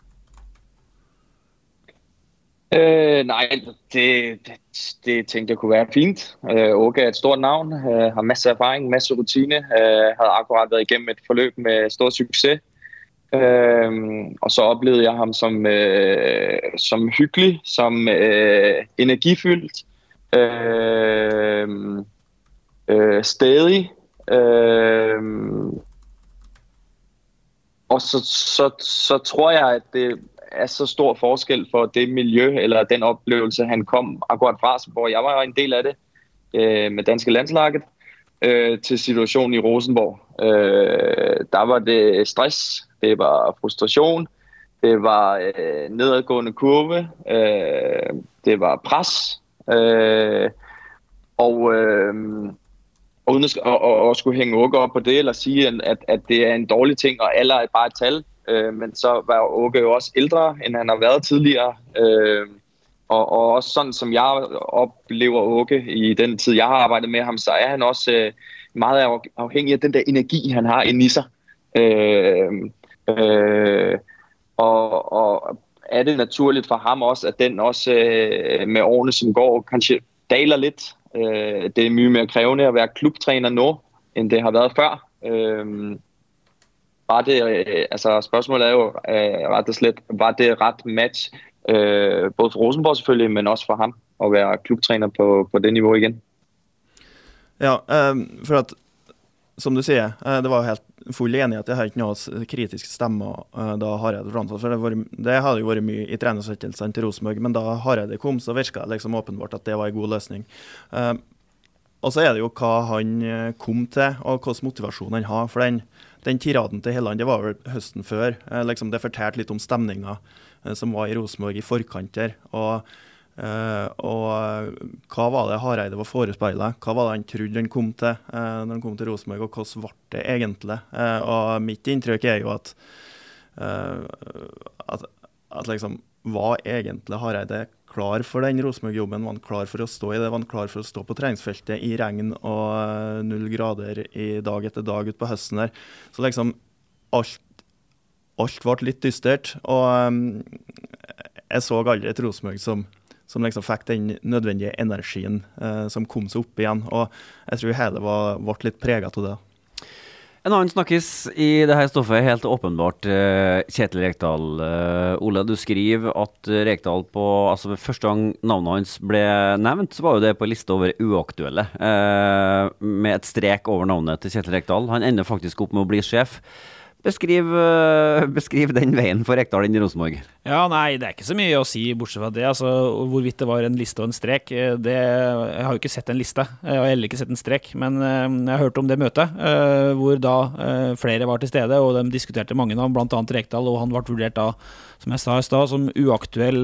Øh, nej, det, det, det tænkte jeg kunne være fint. Øh, Åge er et stort navn, øh, har masser af erfaring, masser af rutine, øh, havde akkurat været igennem et forløb med stor succes. Øh, og så oplevede jeg ham som, øh, som hyggelig, som øh, energifyldt, øh, øh, stædig. Øh, og så, så, så tror jeg, at det er så stor forskel for det miljø, eller den oplevelse, han kom akkurat fra, hvor jeg var en del af det øh, med danske landslaget, øh, til situationen i Rosenborg. Øh, der var det stress, det var frustration, det var øh, nedadgående kurve, øh, det var pres, øh, og... Øh, Og uden at, at, at, at skulle hænge Åke op på det, eller sige, at, at det er en dårlig ting, og alder er bare et tal. Øh, men så var Åke jo også ældre, end han har været tidligere. Øh, og, og også sådan, som jeg oplever Åke i den tid, jeg har arbejdet med ham, så er han også øh, meget afhængig af den der energi, han har inde i sig. Øh, øh, og, og er det naturligt for ham også, at den også øh, med årene, som går, kanskje daler lidt. Det er mye mere krævende at være klubtræner nu, end det har været før. Øhm, var det, altså spørgsmålet er jo øh, ret og slet, var det ret match, øh, både for Rosenborg selvfølgelig, men også for ham at være klubtræner på, på det niveau igen? Ja, um, for at, som du sier, det var helt full enighet. Jeg har ikke noe kritisk stemme da Hareide framstod, for det, var, det hadde jo vært mye i trenersettelsene til Rosenborg, men da Hareide kom, så virket det liksom åpenbart at det var en god løsning. Um, og så er det jo hva han kom til, og hvilken motivasjon han har, for den, den tiraden til Helland, det var vel høsten før, liksom det fortalte litt om stemningen som var i Rosenborg i forkant der, og Uh, og hva var det Hareide var forespeilet? Hva var det han trodde han kom til uh, når han kom til Rosenborg, og hvordan ble det egentlig? Uh, og mitt inntrykk er jo at, uh, at, at liksom, var egentlig Hareide klar for den Rosenborg-jobben? Var han klar for å stå i det? Var han klar for å stå på treningsfeltet i regn og uh, null grader i dag etter dag ut på høsten der? Så liksom, alt, alt ble litt dystert, og um, jeg så aldri et Rosenborg som som liksom fikk den nødvendige energien eh, som kom seg opp igjen, og jeg tror hele var, ble litt preget av det. En annen snakkes i det her stoffet er helt åpenbart uh, Kjetil Rekdal. Uh, Ole, du skriver at Rekdal på, altså første gang navnet hans ble nevnt, så var jo det på en liste over uaktuelle, uh, med et strek over navnet til Kjetil Rekdal. Han ender faktisk opp med å bli sjef. Beskriv, beskriv den veien for Rekdal inn i Rosenborg. Ja, nei, det er ikke så mye å si bortsett fra det. Altså, hvorvidt det var en liste og en strek, det, jeg har jo ikke sett en liste. Jeg har heller ikke sett en strek, men jeg har hørt om det møtet, hvor da flere var til stede, og de diskuterte mange navn, blant annet Rekdal, og han ble vurdert da, som jeg sa i sted, som uaktuell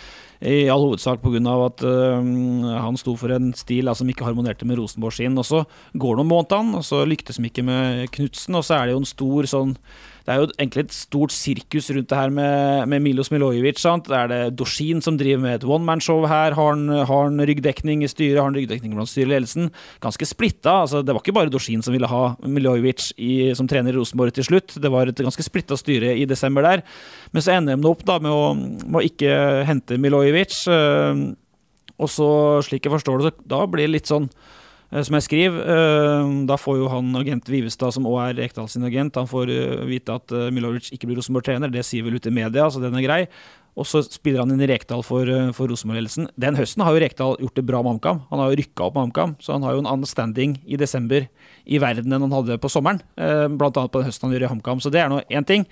i all hovedsak på grunn av at uh, han sto for en stil altså, som ikke harmonerte med Rosenborg sin, og så går det noen måneder, og så lyktes de ikke med Knudsen, og så er det jo en stor sånn, det er jo egentlig et stort sirkus rundt det her med, med Milos Milojevic, sant? Det er det Dorsin som driver med et one-man-show her, har han, har han ryggdekning i styret, har han ryggdekning blant styreledelsen, ganske splitta, altså det var ikke bare Dorsin som ville ha Milojevic i, som trener i Rosenborg til slutt, det var et ganske splitta styre i desember der, men så ender de opp da med å, med å ikke hente Milojevic, øh, og så slik jeg forstår det, da blir det litt sånn, som jeg skriver, da får jo han agent Vivestad, som også er Rekdal sin agent, han får vite at Milojevic ikke blir Rosenborg-trener, det sier vel ut i media, så den er grei, og så spiller han inn i Rekdal for, for Rosenborg-ledelsen. Den høsten har jo Rekdal gjort det bra med HamKam, han har jo rykket opp med HamKam, så han har jo en annen standing i desember i verden enn han hadde på sommeren, blant annet på den høsten han gjør i HamKam, så det er nå en ting.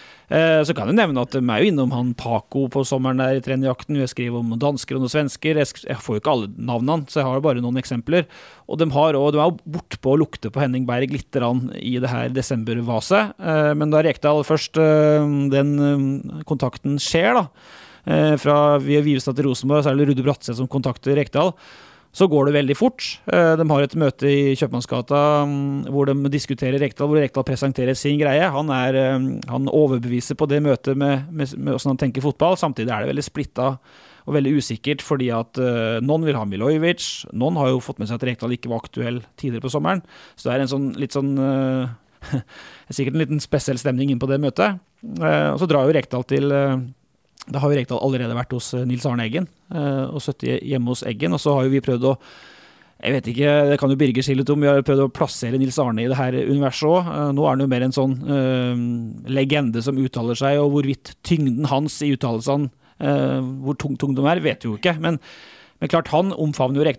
Så kan jeg nevne at de er jo innom han Paco på sommeren der i trenerjakten, jeg skriver om noen dansker og noen svensker, jeg får jo ikke alle navnene, så jeg har bare noen eksempler, og de, har, og de er jo bort på å lukte på Henning Berg litt i det her desembervaset, men da Rekdal først den kontakten skjer da, fra vi har Vivestad til Rosenborg, så er det Rudi Bratseth som kontakter Rekdal, så går det veldig fort. De har et møte i Kjøpmannsgata hvor de diskuterer Rekdal, hvor Rekdal presenterer sin greie. Han, er, han overbeviser på det møtet med, med, med hvordan han tenker fotball. Samtidig er det veldig splittet og veldig usikkert, fordi at uh, noen vil ha Milojevic, noen har jo fått med seg at Rekdal ikke var aktuell tidligere på sommeren. Så det er en sånn, litt sånn, uh, sikkert en liten spesiell stemning inn på det møtet. Uh, og så drar jo Rekdal til... Uh, Da har jo Rekdal allerede vært hos Nils Arne Eggen, og sytti hjemme hos Eggen, og så har jo vi prøvd å, jeg vet ikke, det kan jo Birger si litt om, vi har prøvd å plassere Nils Arne i det her universet også. Nå er han jo mer en sånn uh, legende som uttaler seg, og hvorvidt tyngden hans i uttalelsene, uh, hvor tung, tung de er, vet vi jo ikke, men, men klart han omfavner jo Rekdal.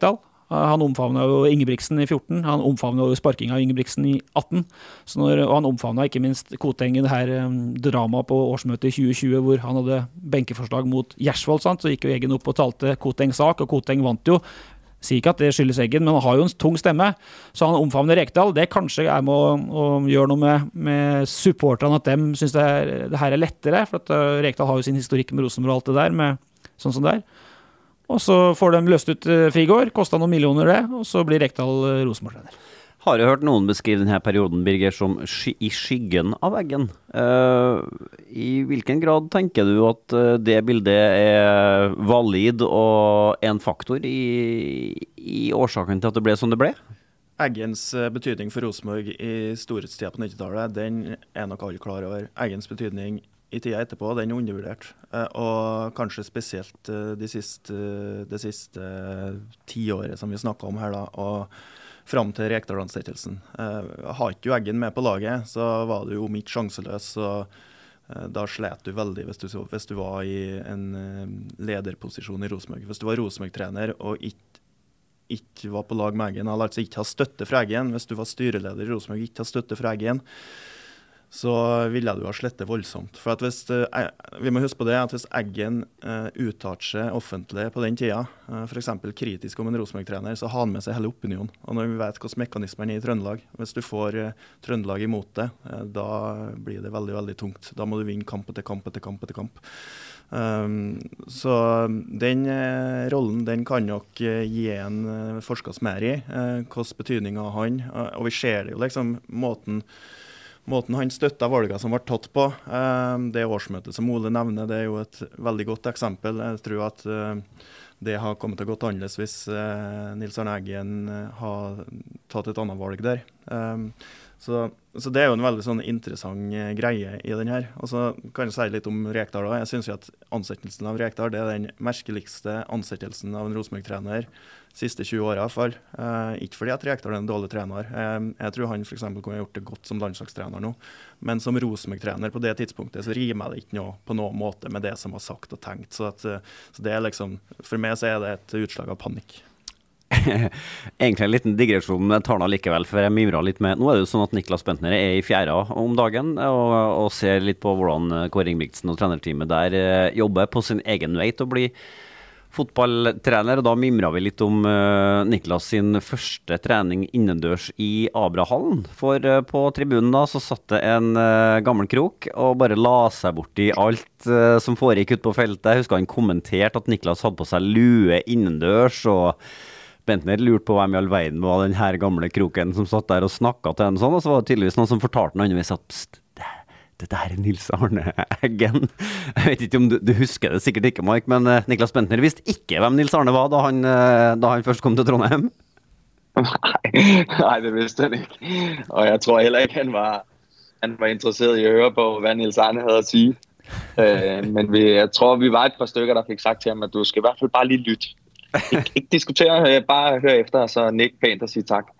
Han omfavnet jo Ingebrigtsen i fjorten, han omfavnet jo sparking av Ingebrigtsen i atten, så når, og han omfavnet ikke minst Koteng i det her um, drama på årsmøtet i tjue tjue, hvor han hadde benkeforslag mot Gjersvold, sant? Så gikk jo Eggen opp og talte Kotengs sak, og Koteng vant jo. Sier ikke at det skyldes Eggen, men han har jo en tung stemme, så han omfavner Rekdal. Det kanskje er med å, å gjøre noe med, med supporterne, at dem synes det, er, det her er lettere, for at uh, Rekdal har jo sin historikk med Rosenborg og alt det der, med sånn som det er. Og så får de løst ut Frigård, kostet noen millioner det, og så blir Rekdal Rosenborg-trener. Har du hørt noen beskrive denne perioden, Birger, som sky i skyggen av Eggen? Uh, I hvilken grad tenker du at uh, det bildet er valid og en faktor i, i årsaken til at det ble som det ble? Eggens betydning for Rosenborg i storhetstida på nittitallet, den er nok alle klar over. Eggens betydning i tida etterpå, den er undervurdert. Og kanskje spesielt de siste, det siste tiåret som vi snakket om her da, og frem til Rekdal-ansettelsen. Har ikke du Eggen med på laget, så var du jo midt sjanseløs, så da slet du veldig hvis du, hvis du var i en lederposisjon i Rosenborg. Hvis du var Rosenborg-trener og ikke, ikke var på lag med Eggen, eller altså ikke ha støtte fra Eggen, hvis du var styreleder i Rosenborg og ikke ha støtte fra Eggen, så ville du ha slettet voldsomt. For at hvis, vi må huske på det, at hvis Eggen uh, uttalte seg offentlig på den tida, uh, for eksempel kritisk om en Rosenborg-trener, så har han med seg hele opinionen. Og når vi vet hvordan mekanismen er i Trøndelag, hvis du får uh, Trøndelag imot det, uh, da blir det veldig, veldig tungt. Da må du vinne kamp etter kamp etter kamp etter kamp. Um, så den uh, rollen, den kan nok uh, gi en uh, forskes mer i, uh, hvilken betydning av han, uh, og vi ser det jo liksom, måten Måten han støttet valget som var tatt på, det årsmøtet som Ole nevner, det er jo et veldig godt eksempel. Jeg tror at det har kommet til å gå annerledes hvis Nils Arne Eggen har tatt et annet valg der. Så, så det er jo en veldig sånn interessant greie i den her. Og så kan jeg si litt om Rekdal da. Jeg synes jo at ansettelsen av Rekdal, det er den merkeligste ansettelsen av en Rosenborg-trener siste tjue år i hvert fall. Eh, ikke fordi at Rekdal er en dårlig trener. Eh, jeg tror han for eksempel kunne gjort det godt som landslagstrener nå. Men som Rosenborg-trener på det tidspunktet så rimer det ikke noe på noen måte med det som var sagt og tenkt. Så, at, så det er liksom, for meg så er det et utslag av panikk. Egentlig en liten digresjon, men jeg tar den likevel, for jeg mimrer litt med. Nå er det jo sånn at Niklas Bentner er i fjæra om dagen, og, og ser litt på hvordan Kåre Ingebrigtsen og trenerteamet der jobber på sin egen vei til å bli fotballtrener, og da mimrer vi litt om uh, Niklas sin første trening innendørs i Abrahallen. For uh, på tribunen da så satt det en uh, gammel krok og bare la seg bort i alt uh, som foregikk ut på feltet. Jeg husker han kommenterte at Niklas hadde på seg lue innendørs, og Bentner lurte på hvem i all verden var den her gamle kroken som satt der og snakket til en sånn, og så var det tydeligvis noen som fortalte den andre at pst, dette er Nils Arne Eggen. Jeg vet ikke om du, du husker det sikkert ikke, Mike, men uh, Niklas Bentner visste ikke hvem Nils Arne var da han, uh, da han først kom til Trondheim. Nej, nej, det vidste han ikke. Og jeg tror heller ikke, han var, han var interesseret i at høre på, hvad Nils Arne havde at sige. Uh, men vi, jeg tror, vi var et par stykker, der fik sagt til ham, at du skal i hvert fald bare lige lytte. Ik- ikke diskutere, bare høre efter, og så nikke pænt og sige tak.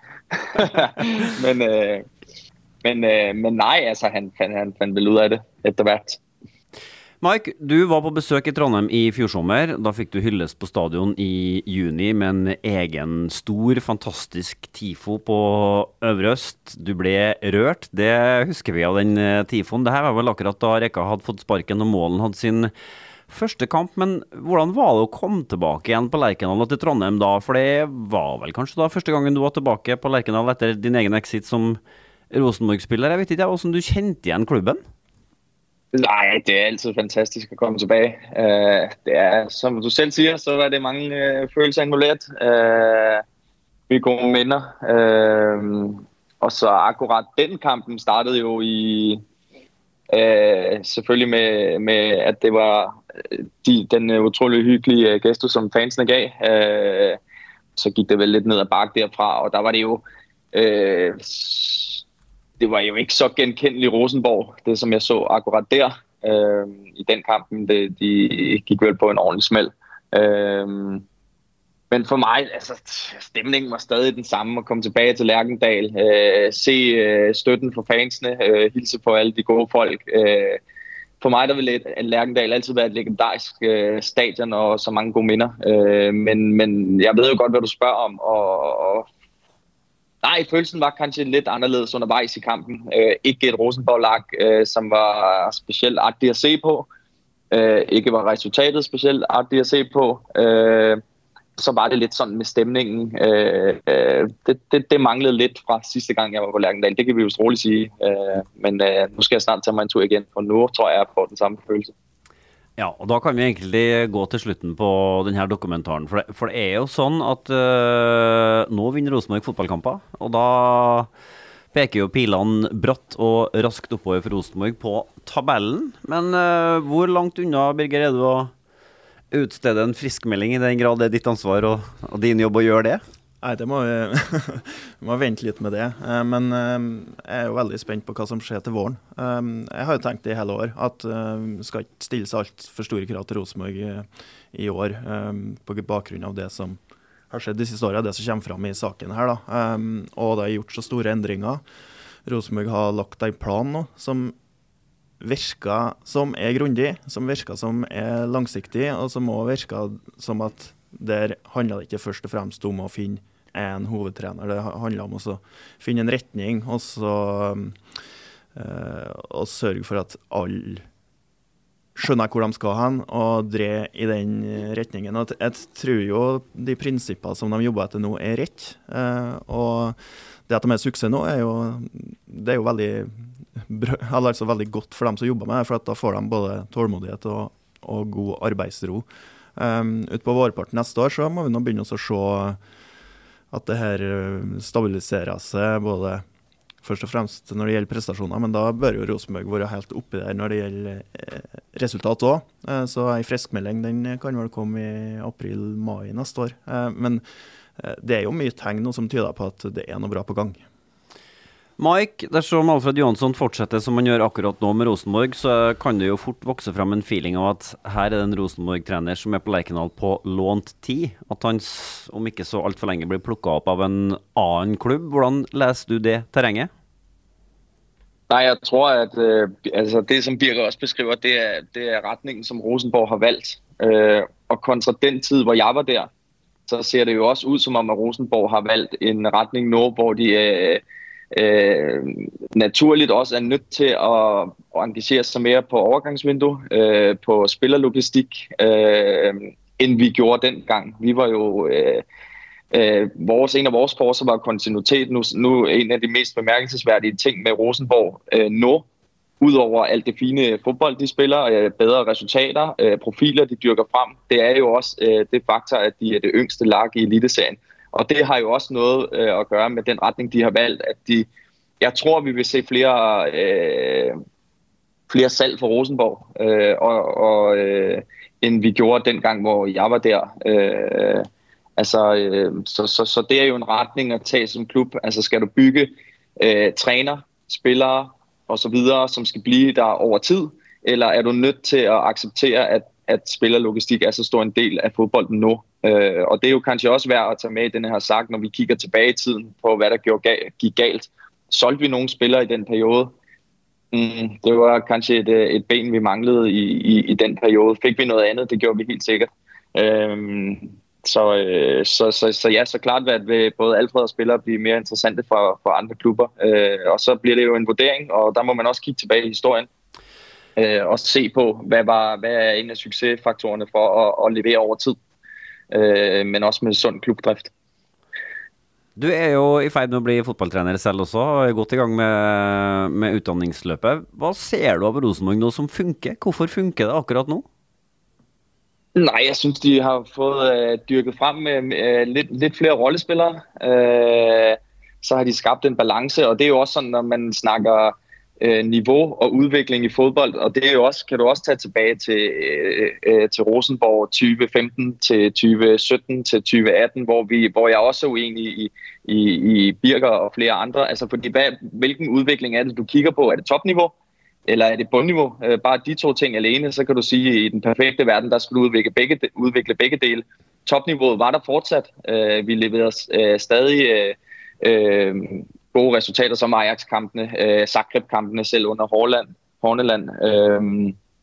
men... Uh, Men, men nei, altså, han, han, han fandt vel ut av det etter hvert. Mike, du var på besøk i Trondheim i fjor-sommer. Da fikk du hyllest på stadion i juni med en egen stor, fantastisk tifo på Øvre Øst. Du ble rørt, det husker vi av den tifoen. Dette var vel akkurat da Reka hadde fått sparken og Målen hadde sin første kamp, men hvordan var det å komme tilbake igjen på Lerkendal til Trondheim da? For det var vel kanskje da første gangen du var tilbake på Lerkendal etter din egen exit som Rosenborg-spiller. Jeg vet ikke hvordan du kjente igjen klubben? Nej, det er altid fantastisk at komme tilbage. Uh, det er, som du selv siger, så var det mange uh, følelser involveret. Uh, vi gode minder. Uh, og så akkurat den kampen startede jo i uh, selvfølgelig med, med, at det var de, den utrolig hyggelige gestus, som fansene gav. Uh, så gik det vel lidt ned ad bakke derfra, og der var det jo uh, det var jo ikke så genkendelig Rosenborg, det som jeg så akkurat der øh, i den kampen. Det, de gik vel på en ordentlig smæld. Øh, men for mig, altså, stemningen var stadig den samme. At komme tilbage til Lerkendal, øh, se øh, støtten for fansene, øh, hilse på alle de gode folk. Øh, for mig der vil Lerkendal altid være et legendarisk øh, stadion og så mange gode minder. Øh, men, men jeg ved jo godt, hvad du spørger om. Og, og nej, følelsen var kanskje lidt anderledes undervejs i kampen. Øh, ikke et Rosenborg-lag, øh, som var specielt artigt at se på. Øh, ikke var resultatet specielt artigt at se på. Øh, så var det lidt sådan med stemningen. Øh, øh, det, det, det manglede lidt fra sidste gang, jeg var på Lerkendal. Det kan vi jo roligt sige. Øh, men øh, nu skal jeg snart tage mig en tur igen, for nu tror jeg, jeg får den samme følelse. Ja, og da kan vi egentlig gå til slutten på denne dokumentaren. For det, for det er jo sånn at øh, nå vinner Rosenborg fotballkamper, og da peker jo pilene bratt og raskt oppover for Rosenborg på tabellen. Men øh, hvor langt unna, Birger, er du å utstede en friskmelding i den grad det er ditt ansvar og, og din jobb å gjøre det? Nei, det må vi må vente litt med det. Men jeg er jo veldig spent på hva som skjer til våren. Jeg har jo tenkt det i hele år, at det skal ikke stilles alt for store krav til Rosenborg i år, på bakgrunn av det som har skjedd de siste årene, det som kommer frem i saken her. Da. Og det har gjort så store endringer. Rosenborg har lagt en plan nå, som virker som er grundig, som virker som er langsiktig, og som også virker som at der handler det ikke først og fremst om å finne en hovedtrener. Det handler om å finne en retning, og så uh, og sørge for at alle skjønner hvor de skal hen, og dre i den retningen. Og jeg tror jo de prinsipper som de jobber etter nå er rett, uh, og det at de er suksess nå er jo, det er jo veldig, eller altså veldig godt for dem som jobber med det, for at da får de både tålmodighet og, og god arbeidsro. Um, ut på vårparten neste år så må vi nå begynne å se at det her stabiliserer seg både først og fremst når det gjelder prestasjoner, men da bør jo Rosenborg være helt oppi der når det gjelder eh, resultat også. Eh, så en friskmelding den kan vel komme i april-mai neste år. Eh, men eh, det er jo mye tegn nå som tyder på at det er noe bra på gang. Mike, dersom Alfred Johansson fortsetter som han gjør akkurat nå med Rosenborg, så kan det jo fort vokse frem en feeling av at her er det en Rosenborg-trener som er på Lerkendal på lånt tid. At han, om ikke så alt for lenge, blir plukket opp av en annen klubb. Hvordan leser du det terrenget? Nej, jeg tror, at øh, altså det, som Birger også beskriver, det er, det er retningen, som Rosenborg har valgt. Øh, og kontra den tid, hvor jeg var der, så ser det jo også ud, som om at Rosenborg har valgt en retning nå, hvor de øh, øh, naturligt også er nødt til at, at engagere sig mere på overgangsvindue, øh, på spillerlogistik, øh, end vi gjorde dengang. Vi var jo... Øh, Øh, vores, en af vores forser var kontinuitet. Nu, nu en af de mest bemærkelsesværdige ting med Rosenborg øh, nu, udover alt det fine fodbold, de spiller, øh, bedre resultater, øh, profiler, de dyrker frem, det er jo også øh, det faktor, at de er det yngste lag i eliteserien. Og det har jo også noget øh, at gøre med den retning, de har valgt. At de, jeg tror, vi vil se flere, øh, flere salg for Rosenborg, øh, og, og, øh, end vi gjorde dengang, hvor jeg var der. Øh, Altså, øh, så, så, så det er jo en retning at tage som klub. Altså, skal du bygge øh, træner, spillere og så videre, som skal blive der over tid, eller er du nødt til at acceptere, at, at spillerlogistik er så stor en del af fodbolden nu? Øh, og det er jo kanskje også værd at tage med i den her sag, når vi kigger tilbage i tiden på, hvad der gjorde ga- gik galt. Solgte vi nogle spillere i den periode? Mm, det var kanskje et, et ben, vi manglede i, i, i den periode. Fik vi noget andet? Det gjorde vi helt sikkert. Øh, Så, øh, så, så, så ja, så klart at både Alfred og spillere bliver mere interessante for, for andre klubber. Øh, og så bliver det jo en vurdering, og der må man også kigge tilbage i historien. Øh, og se på, hvad, var, hvad er en af succesfaktorerne for at, at levere over tid. Øh, men også med sund klubdrift. Du er jo i ferd med å bli fotballtrener selv også, og er godt i gang med, med utdanningsløpet. Hva ser du av Rosenborg nå som funker? Hvorfor funker det akkurat nå? Nej, jeg synes, de har fået øh, dyrket frem med øh, lidt, lidt flere rollespillere. Øh, så har de skabt en balance, og det er jo også sådan, når man snakker øh, niveau og udvikling i fodbold, og det er jo også, kan du også tage tilbage til, øh, til Rosenborg tyve femten til tyve sytten til tyve atten, hvor, vi, hvor jeg også er uenig i, i, i Birger og flere andre. Altså, fordi hvad, hvilken udvikling er det, du kigger på? Er det topniveau? Eller er det bundniveau? Øh, bare de to ting alene, så kan du sige, at i den perfekte verden, der skal du udvikle begge, udvikle begge dele. Topniveauet var der fortsat. Øh, vi leverede øh, stadig øh, øh, gode resultater som Ajax-kampene, øh, Zagreb-kampene selv under Horneland. Horneland. Øh,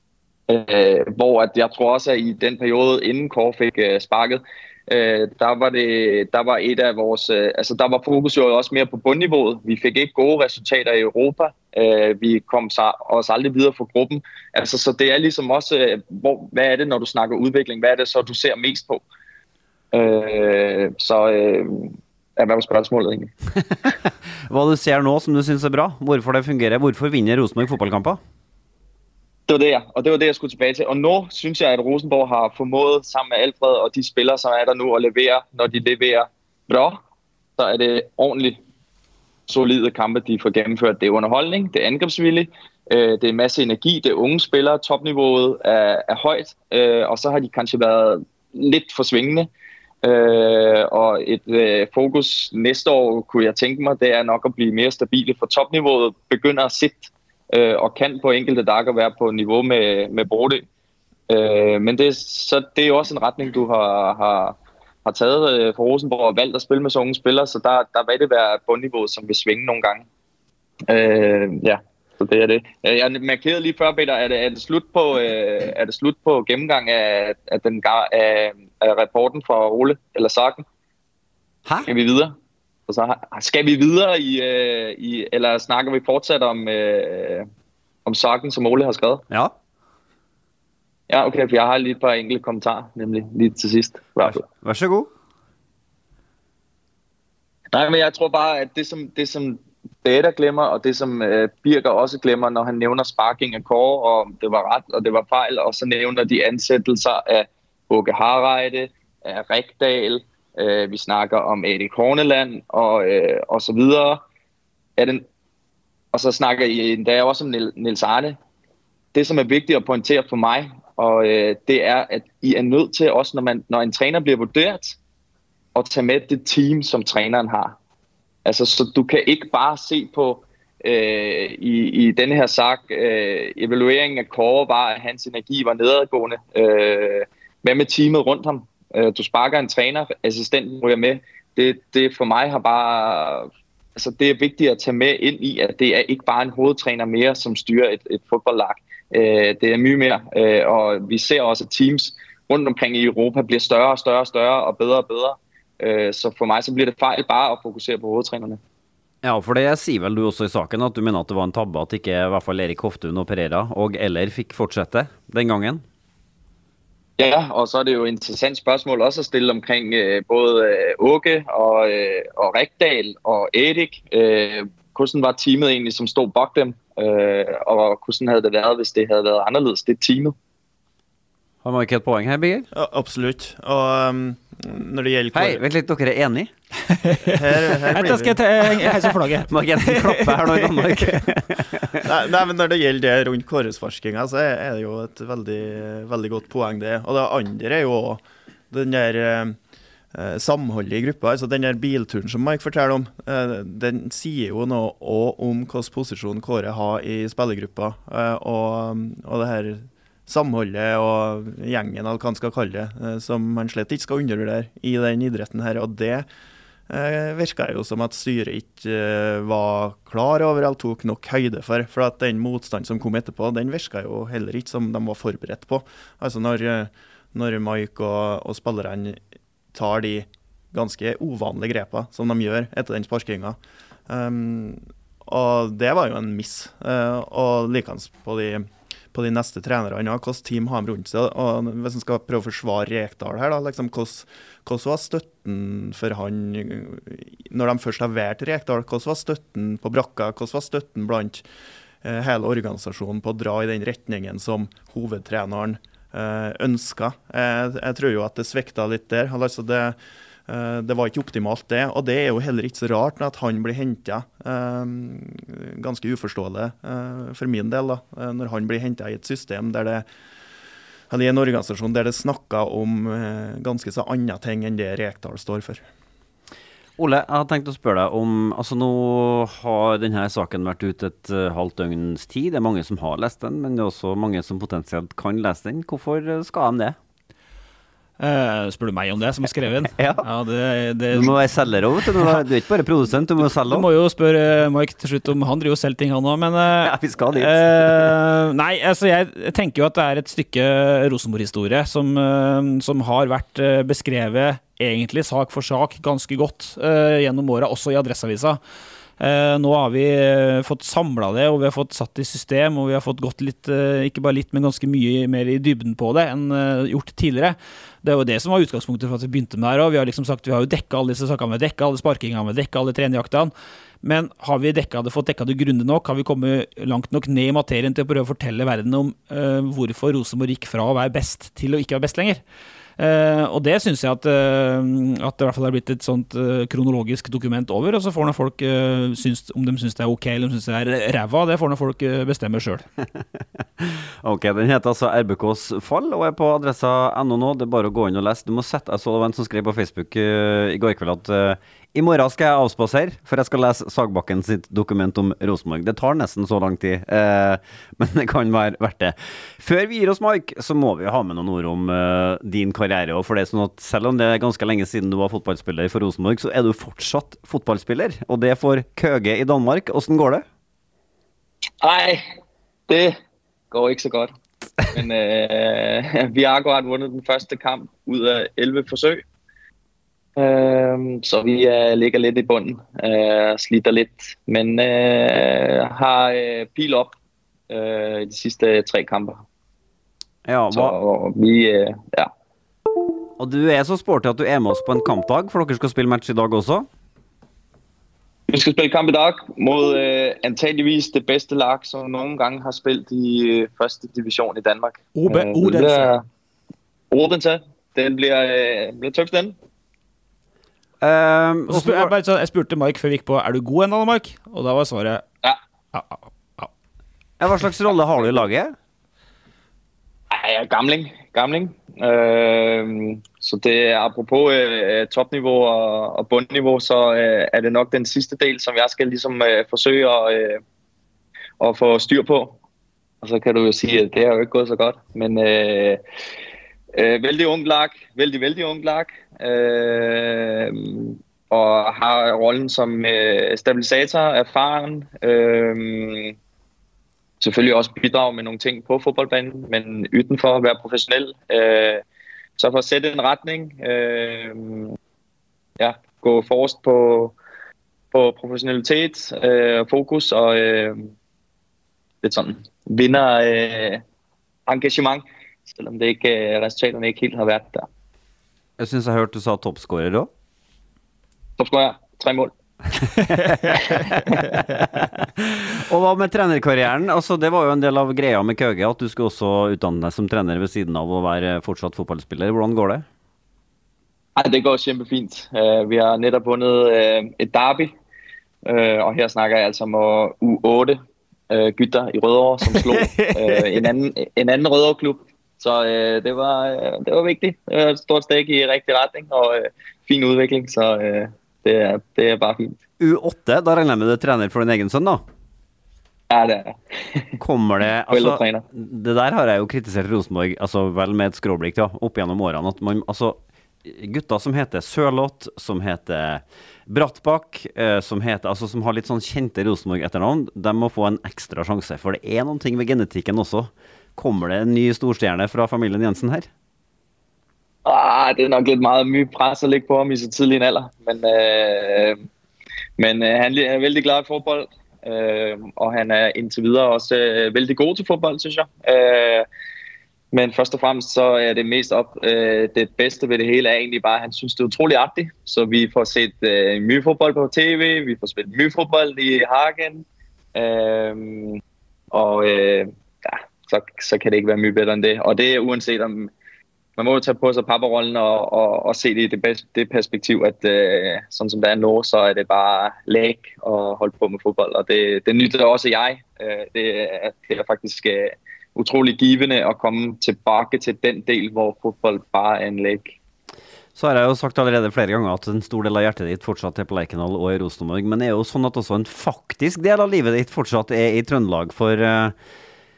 øh, hvor at jeg tror også, at i den periode, inden Kåre fik øh, sparket, øh, der, var det, der var et af vores, øh, altså der var fokus jo også mere på bundniveauet. Vi fik ikke gode resultater i Europa. Øh, vi kom så også aldrig videre for gruppen. Altså, så det er ligesom også, øh, hvor, hvad er det, når du snakker udvikling? Hvad er det så, du ser mest på? Øh, så øh, hvad var spørgsmålet egentlig? Hvad du ser nå, som du synes er bra? Hvorfor det fungerer? Hvorfor vinner Rosenborg fodboldkamper? Det var det, ja. Og det var det, jeg skulle tilbage til. Og nu synes jeg, at Rosenborg har formået sammen med Alfred og de spillere, som er der nu, at levere. Når de leverer bra, så er det ordentligt solide kampe, de får gennemført. Det er underholdning, det er angrebsvillig, øh, det er en masse energi, det er unge spillere, topniveauet er, er højt, øh, og så har de kanskje været lidt for svingende. Øh, og et øh, fokus næste år, kunne jeg tænke mig, det er nok at blive mere stabile, for topniveauet begynder at sitte øh, og kan på enkelte dage være på niveau med, med Brode. Øh, men det, så det er jo også en retning, du har, har, har taget øh, for Rosenborg og valgt at spille med så unge spillere, så der, der vil det være bundniveauet, som vil svinge nogle gange. Øh, ja, så det er det. Jeg markerede lige før, Peter, er det, er det, slut, på, øh, er det slut på gennemgang af, af, den, af, af rapporten fra Ole eller Saken? Hæ? Skal vi videre? Og så skal vi videre i, øh, i eller snakker vi fortsat om, øh, om Saken, som Ole har skrevet? Ja. Ja, okay, for jeg har lige et par enkelte kommentarer, nemlig lige til sidst. Vær, vær så god. Nej, men jeg tror bare, at det som, det, som Bæder glemmer, og det som øh, Birker også glemmer, når han nævner sparking af Kåre, og det var ret, og det var fejl, og så nævner de ansættelser af Åke Harreide, af Rikdal, øh, vi snakker om Erik Horneland, og, øh, og så videre. Er den, og så snakker I endda også om Niels Arne. Det, som er vigtigt at pointere for mig, og øh, det er, at I er nødt til også, når, man, når en træner bliver vurderet, at tage med det team, som træneren har. Altså, så du kan ikke bare se på, øh, i, i denne her sag, øh, evalueringen af Kåre var, at hans energi var nedadgående. Øh, hvad med teamet rundt ham? Øh, du sparker en træner, assistenten ryger med. Det, det for mig har bare... Altså, det er vigtigt at tage med ind i, at det er ikke bare en hovedtræner mere, som styrer et, et fodboldlag. Øh, det er mye mere, øh, og vi ser også, at teams rundt omkring i Europa bliver større og større og større og bedre og bedre. Øh, så for mig så bliver det fejl bare at fokusere på hovedtrænerne. Ja, for det sier vel du også i saken, at du mener at det var en tabbe at ikke i hvert fall Erik Hoftun og Pereira og eller fikk fortsette den gangen? Ja, og så er det jo et interessant spørgsmål også at stille omkring øh, både øh, Åke og, øh, og Rikdal og Erik. Øh, hvordan var teamet egentlig, som stod bag dem? Øh, og hvordan havde det været, hvis det havde været anderledes, det teamet? Har man ikke et poeng her, Birger? Ja, absolutt. Og um, når det gjelder... Hei, vent litt, dere er enige? her, her Etter skal jeg heise flagget. Mark Jensen klapper her nå i Danmark. nei, nei, men når det gjelder det rundt kåresvarskinga, så er det jo et veldig, veldig godt poeng det. Og det andre er jo den der eh, samholdet i gruppa, altså den der bilturen som Mike forteller om, eh, den sier jo noe også om hvilken posisjon Kåre har i spillergruppa, eh, og, og det her samholdet og gjengen, eller hva han skal kalle det, som man slett ikke skal undervurdere i den idretten her, og det eh, virker jo som at styret ikke eh, var klar over eller tok nok høyde for, for at den motstand som kom etterpå, den virker jo heller ikke som de var forberedt på. Altså når, når Mike og, og spillerne tar de ganske uvanlige grepa som de gjør etter den sparkinga. Um, og det var jo en miss, uh, og likens på de på de neste trenerne, hvilket team har de rundt seg, og hvis man skal prøve å forsvare Rekdal her, da, liksom, hvordan var støtten for han, når de først har vært Rekdal, hvordan var støtten på brakka, hvordan var støtten blant eh, hele organisasjonen på å dra i den retningen som hovedtreneren eh, ønsket. Jeg, jeg tror jo at det svikta litt der, altså det Det var ikke optimalt det, og det er jo heller ikke så rart at han blir hentet, ganske uforståelig for min del da, når han blir hentet i et system der det, eller i en organisasjon der det snakker om ganske så andre ting enn det Rekdal står for. Ole, jeg har tenkt å spørre deg om, altså nå har denne saken vært ut et uh, halvt døgns tid, det er mange som har lest den, men det er også mange som potensielt kan lese den. Hvorfor skal de det? Uh, spør du meg om det, som har skrevet den? Ja, ja det, det, du må være selger også, du, du er ikke bare produsent, du må selge Du også. må jo spørre Mike til slutt om han driver og selger ting han også, men uh, Ja, vi skal dit. uh, Nei, altså jeg tenker jo at det er et stykke Rosenborg-historie som, uh, som har vært uh, beskrevet egentlig sak for sak ganske godt uh, gjennom året, også i Adresseavisa. Uh, nå har vi uh, fått samlet det, og vi har fått satt i system, og vi har fått gått litt, uh, ikke bare litt, men ganske mye mer i dybden på det enn uh, gjort tidligere. Det er jo det som var utgangspunktet for at vi begynte med det her, og vi har liksom sagt, vi har jo dekket alle disse sakene, vi har dekket alle sparkingene, vi har dekket alle trenerjaktene, men har vi dekket det, fått dekket det grundig nok, har vi kommet langt nok ned i materien til å prøve å fortelle verden om uh, hvorfor Rosenborg gikk fra å være best til å ikke være best lenger. Uh, og det synes jeg at, uh, at det i hvert fall er blitt et sånt uh, kronologisk dokument over, og så får når folk uh, synes, om de synes det er ok eller om de synes det er ræva, det får når folk uh, bestemme selv. Ok, den heter altså R B K's fall og er på adressa ennå nå, det er bare å gå inn og lese. Du må sette, jeg så det var en som skrev på Facebook uh, i går kveld at uh, i morgen skal jeg avspasere, for jeg skal lese Sagbakken sitt dokument om Rosenborg. Det tar nesten så lang tid, eh, men det kan være verdt det. Før vi gir oss, Mike, så må vi ha med noen ord om eh, din karriere, og for det er sånn at selv om det er ganske lenge siden du var fotballspiller for Rosenborg, så er du fortsatt fotballspiller, og det for Køge i Danmark. Hvordan går det? Nej, det går ikke så godt. Men øh, vi har akkurat vundet den første kamp ud af elleve forsøg. Uh, så vi uh, ligger lidt i bunden, uh, sliter lidt, men uh, har uh, pil op uh, i de sidste tre kamper. Ja, så vi, uh, ja. Og du er så sporty at du er med oss på en kampdag, for dere skal spille match i dag også? Vi skal spille kamp i dag mod uh, antageligvis det bedste lag, som nogen gange har spillet i uh, første division i Danmark. Obe, uh, Odense. Odense. Den bliver, uh, bliver tøft den. Um, spør, jeg, bare, jeg spurte Mike før vi gikk på, er du god ennå, Mike? Og da var svaret ja. Ja, ja, ja. Ja, hva slags rolle har du i laget? Jeg er gamling, gamling. Uh, så det er apropos uh, topniveau og, og bundniveau, så uh, er det nok den sidste del, som jeg skal ligesom uh, forsøge at, uh, at få styr på. Og så kan du jo sige, at det har jo ikke gået så godt, men uh, uh, vældig ung lag, vældig, vældig ung lag. Øh, og har rollen som øh, stabilisator, erfaren, øh, selvfølgelig også bidrage med nogle ting på fodboldbanen, men udenfor at være professionel, øh, så for at sætte en retning, øh, ja, gå forrest på, på professionalitet, øh, fokus og øh, lidt sådan vinder øh, engagement, selvom det ikke, resultaterne ikke helt har været der. Jeg synes jeg har hørt du sa toppscorer også. Toppscorer, tre mål. Og hva med trenerkarrieren? Altså, det var jo en del av greia med Køge, at du skulle også utdanne deg som trener ved siden av å være fortsatt fotballspiller. Hvordan går det? Ej, det går kjempefint. Uh, vi har netop vunnet uh, et derby, uh, og her snakker jeg altså om U otte uh, gutter i Rødovre, som slog uh, en anden, en anden Rødovre-klub. Så øh, det, var, øh, det var vigtigt. Det var et stort steg i rigtig retning, og øh, fin udvikling, så øh, det, er, det er bare fint. U åtte, da regner jeg med du er trener for din egen sønn, da? Ja, det er Kommer det, altså, det der har jeg jo kritisert Rosenborg, altså vel med et skråblikk, ja, opp gjennom årene, at man, altså, gutter som heter Sørloth, som heter Brattbakk, eh, som heter, altså som har litt sånn kjente Rosenborg-etternavn, de må få en ekstra sjanse, for det er noen ting ved genetikken også. Kommer det en ny storstjerne fra familien Jensen her? Ah, det er nok lidt meget mye pres at ligge på ham i så tidlig en alder, men, øh, men øh, han er veldig glad i fodbold, øh, og han er indtil videre også øh, veldig god til fodbold, synes jeg. Øh, men først og fremmest så er det mest op, øh, det bedste ved det hele er egentlig bare, at han synes det er utrolig artigt, så vi får set øh, mye fodbold på tv, vi får spillet mye fodbold i Hagen, øh, og øh, ja, Så, så kan det ikke være mye bedre end det. Og det er uanset om, man må jo tage på sig papperrollen og, og, og se det i det, det perspektiv, at øh, sådan som det er nu, så er det bare lag og holde på med fodbold. Og det, det nytter også jeg. Øh, det, er, det er faktisk øh, utrolig givende at komme tilbage til den del, hvor fodbold bare er en lag. Så har jeg jo sagt allerede flere ganger at en stor del av hjertet ditt fortsatt er på Lerkendal og i Rosenborg, men det er jo sånn at også en faktisk del av livet ditt fortsatt er i Trøndelag, for... Øh,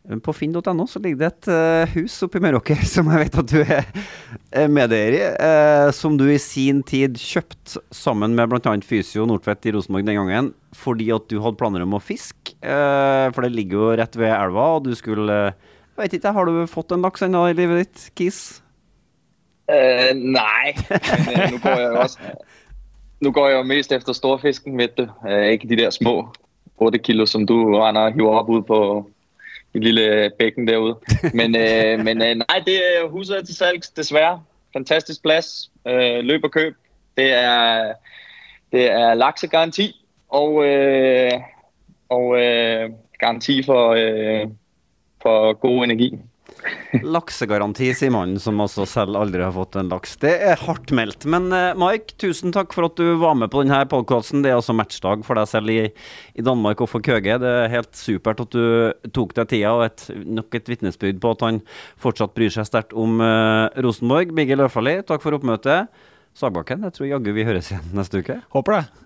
På finn punktum no så ligger det et uh, hus oppe i Meråker som jeg vet at du er, er medeier i, uh, som du i sin tid kjøpt sammen med blant annet Fysio Nordtvedt i Rosenborg den gangen, fordi at du hadde planer om å fiske, uh, for det ligger jo rett ved elva, og du skulle, uh, jeg vet ikke, har du fått en laks ennå i livet ditt, Kis? Uh, nei, men uh, nu går jeg jo også, nu går jeg jo mest efter storfisken, vet du, uh, ikke de der små otte kilo, som du render hiver op ud på et lille bækken derude. Men, øh, men øh, nej, det er huset er til salgs, desværre. Fantastisk plads. Øh, løb og køb. Det er, det er laksegaranti og, øh, og øh, garanti for, øh, for god energi. Laksegaranti, sier mannen som altså selv aldri har fått en laks. Det er hardt meldt. Men uh, Mike, tusen takk for at du var med på denne podcasten. Det er altså matchdag for deg selv i, i Danmark og for Køge. Det er helt supert at du tok deg tida, og et, nok et vittnesbyrd på at han fortsatt bryr seg sterkt om uh, Rosenborg. Miguel Ørfali, takk for oppmøtet. Sagbakken, jeg tror jaggu vi høres igjen neste uke. Håper det.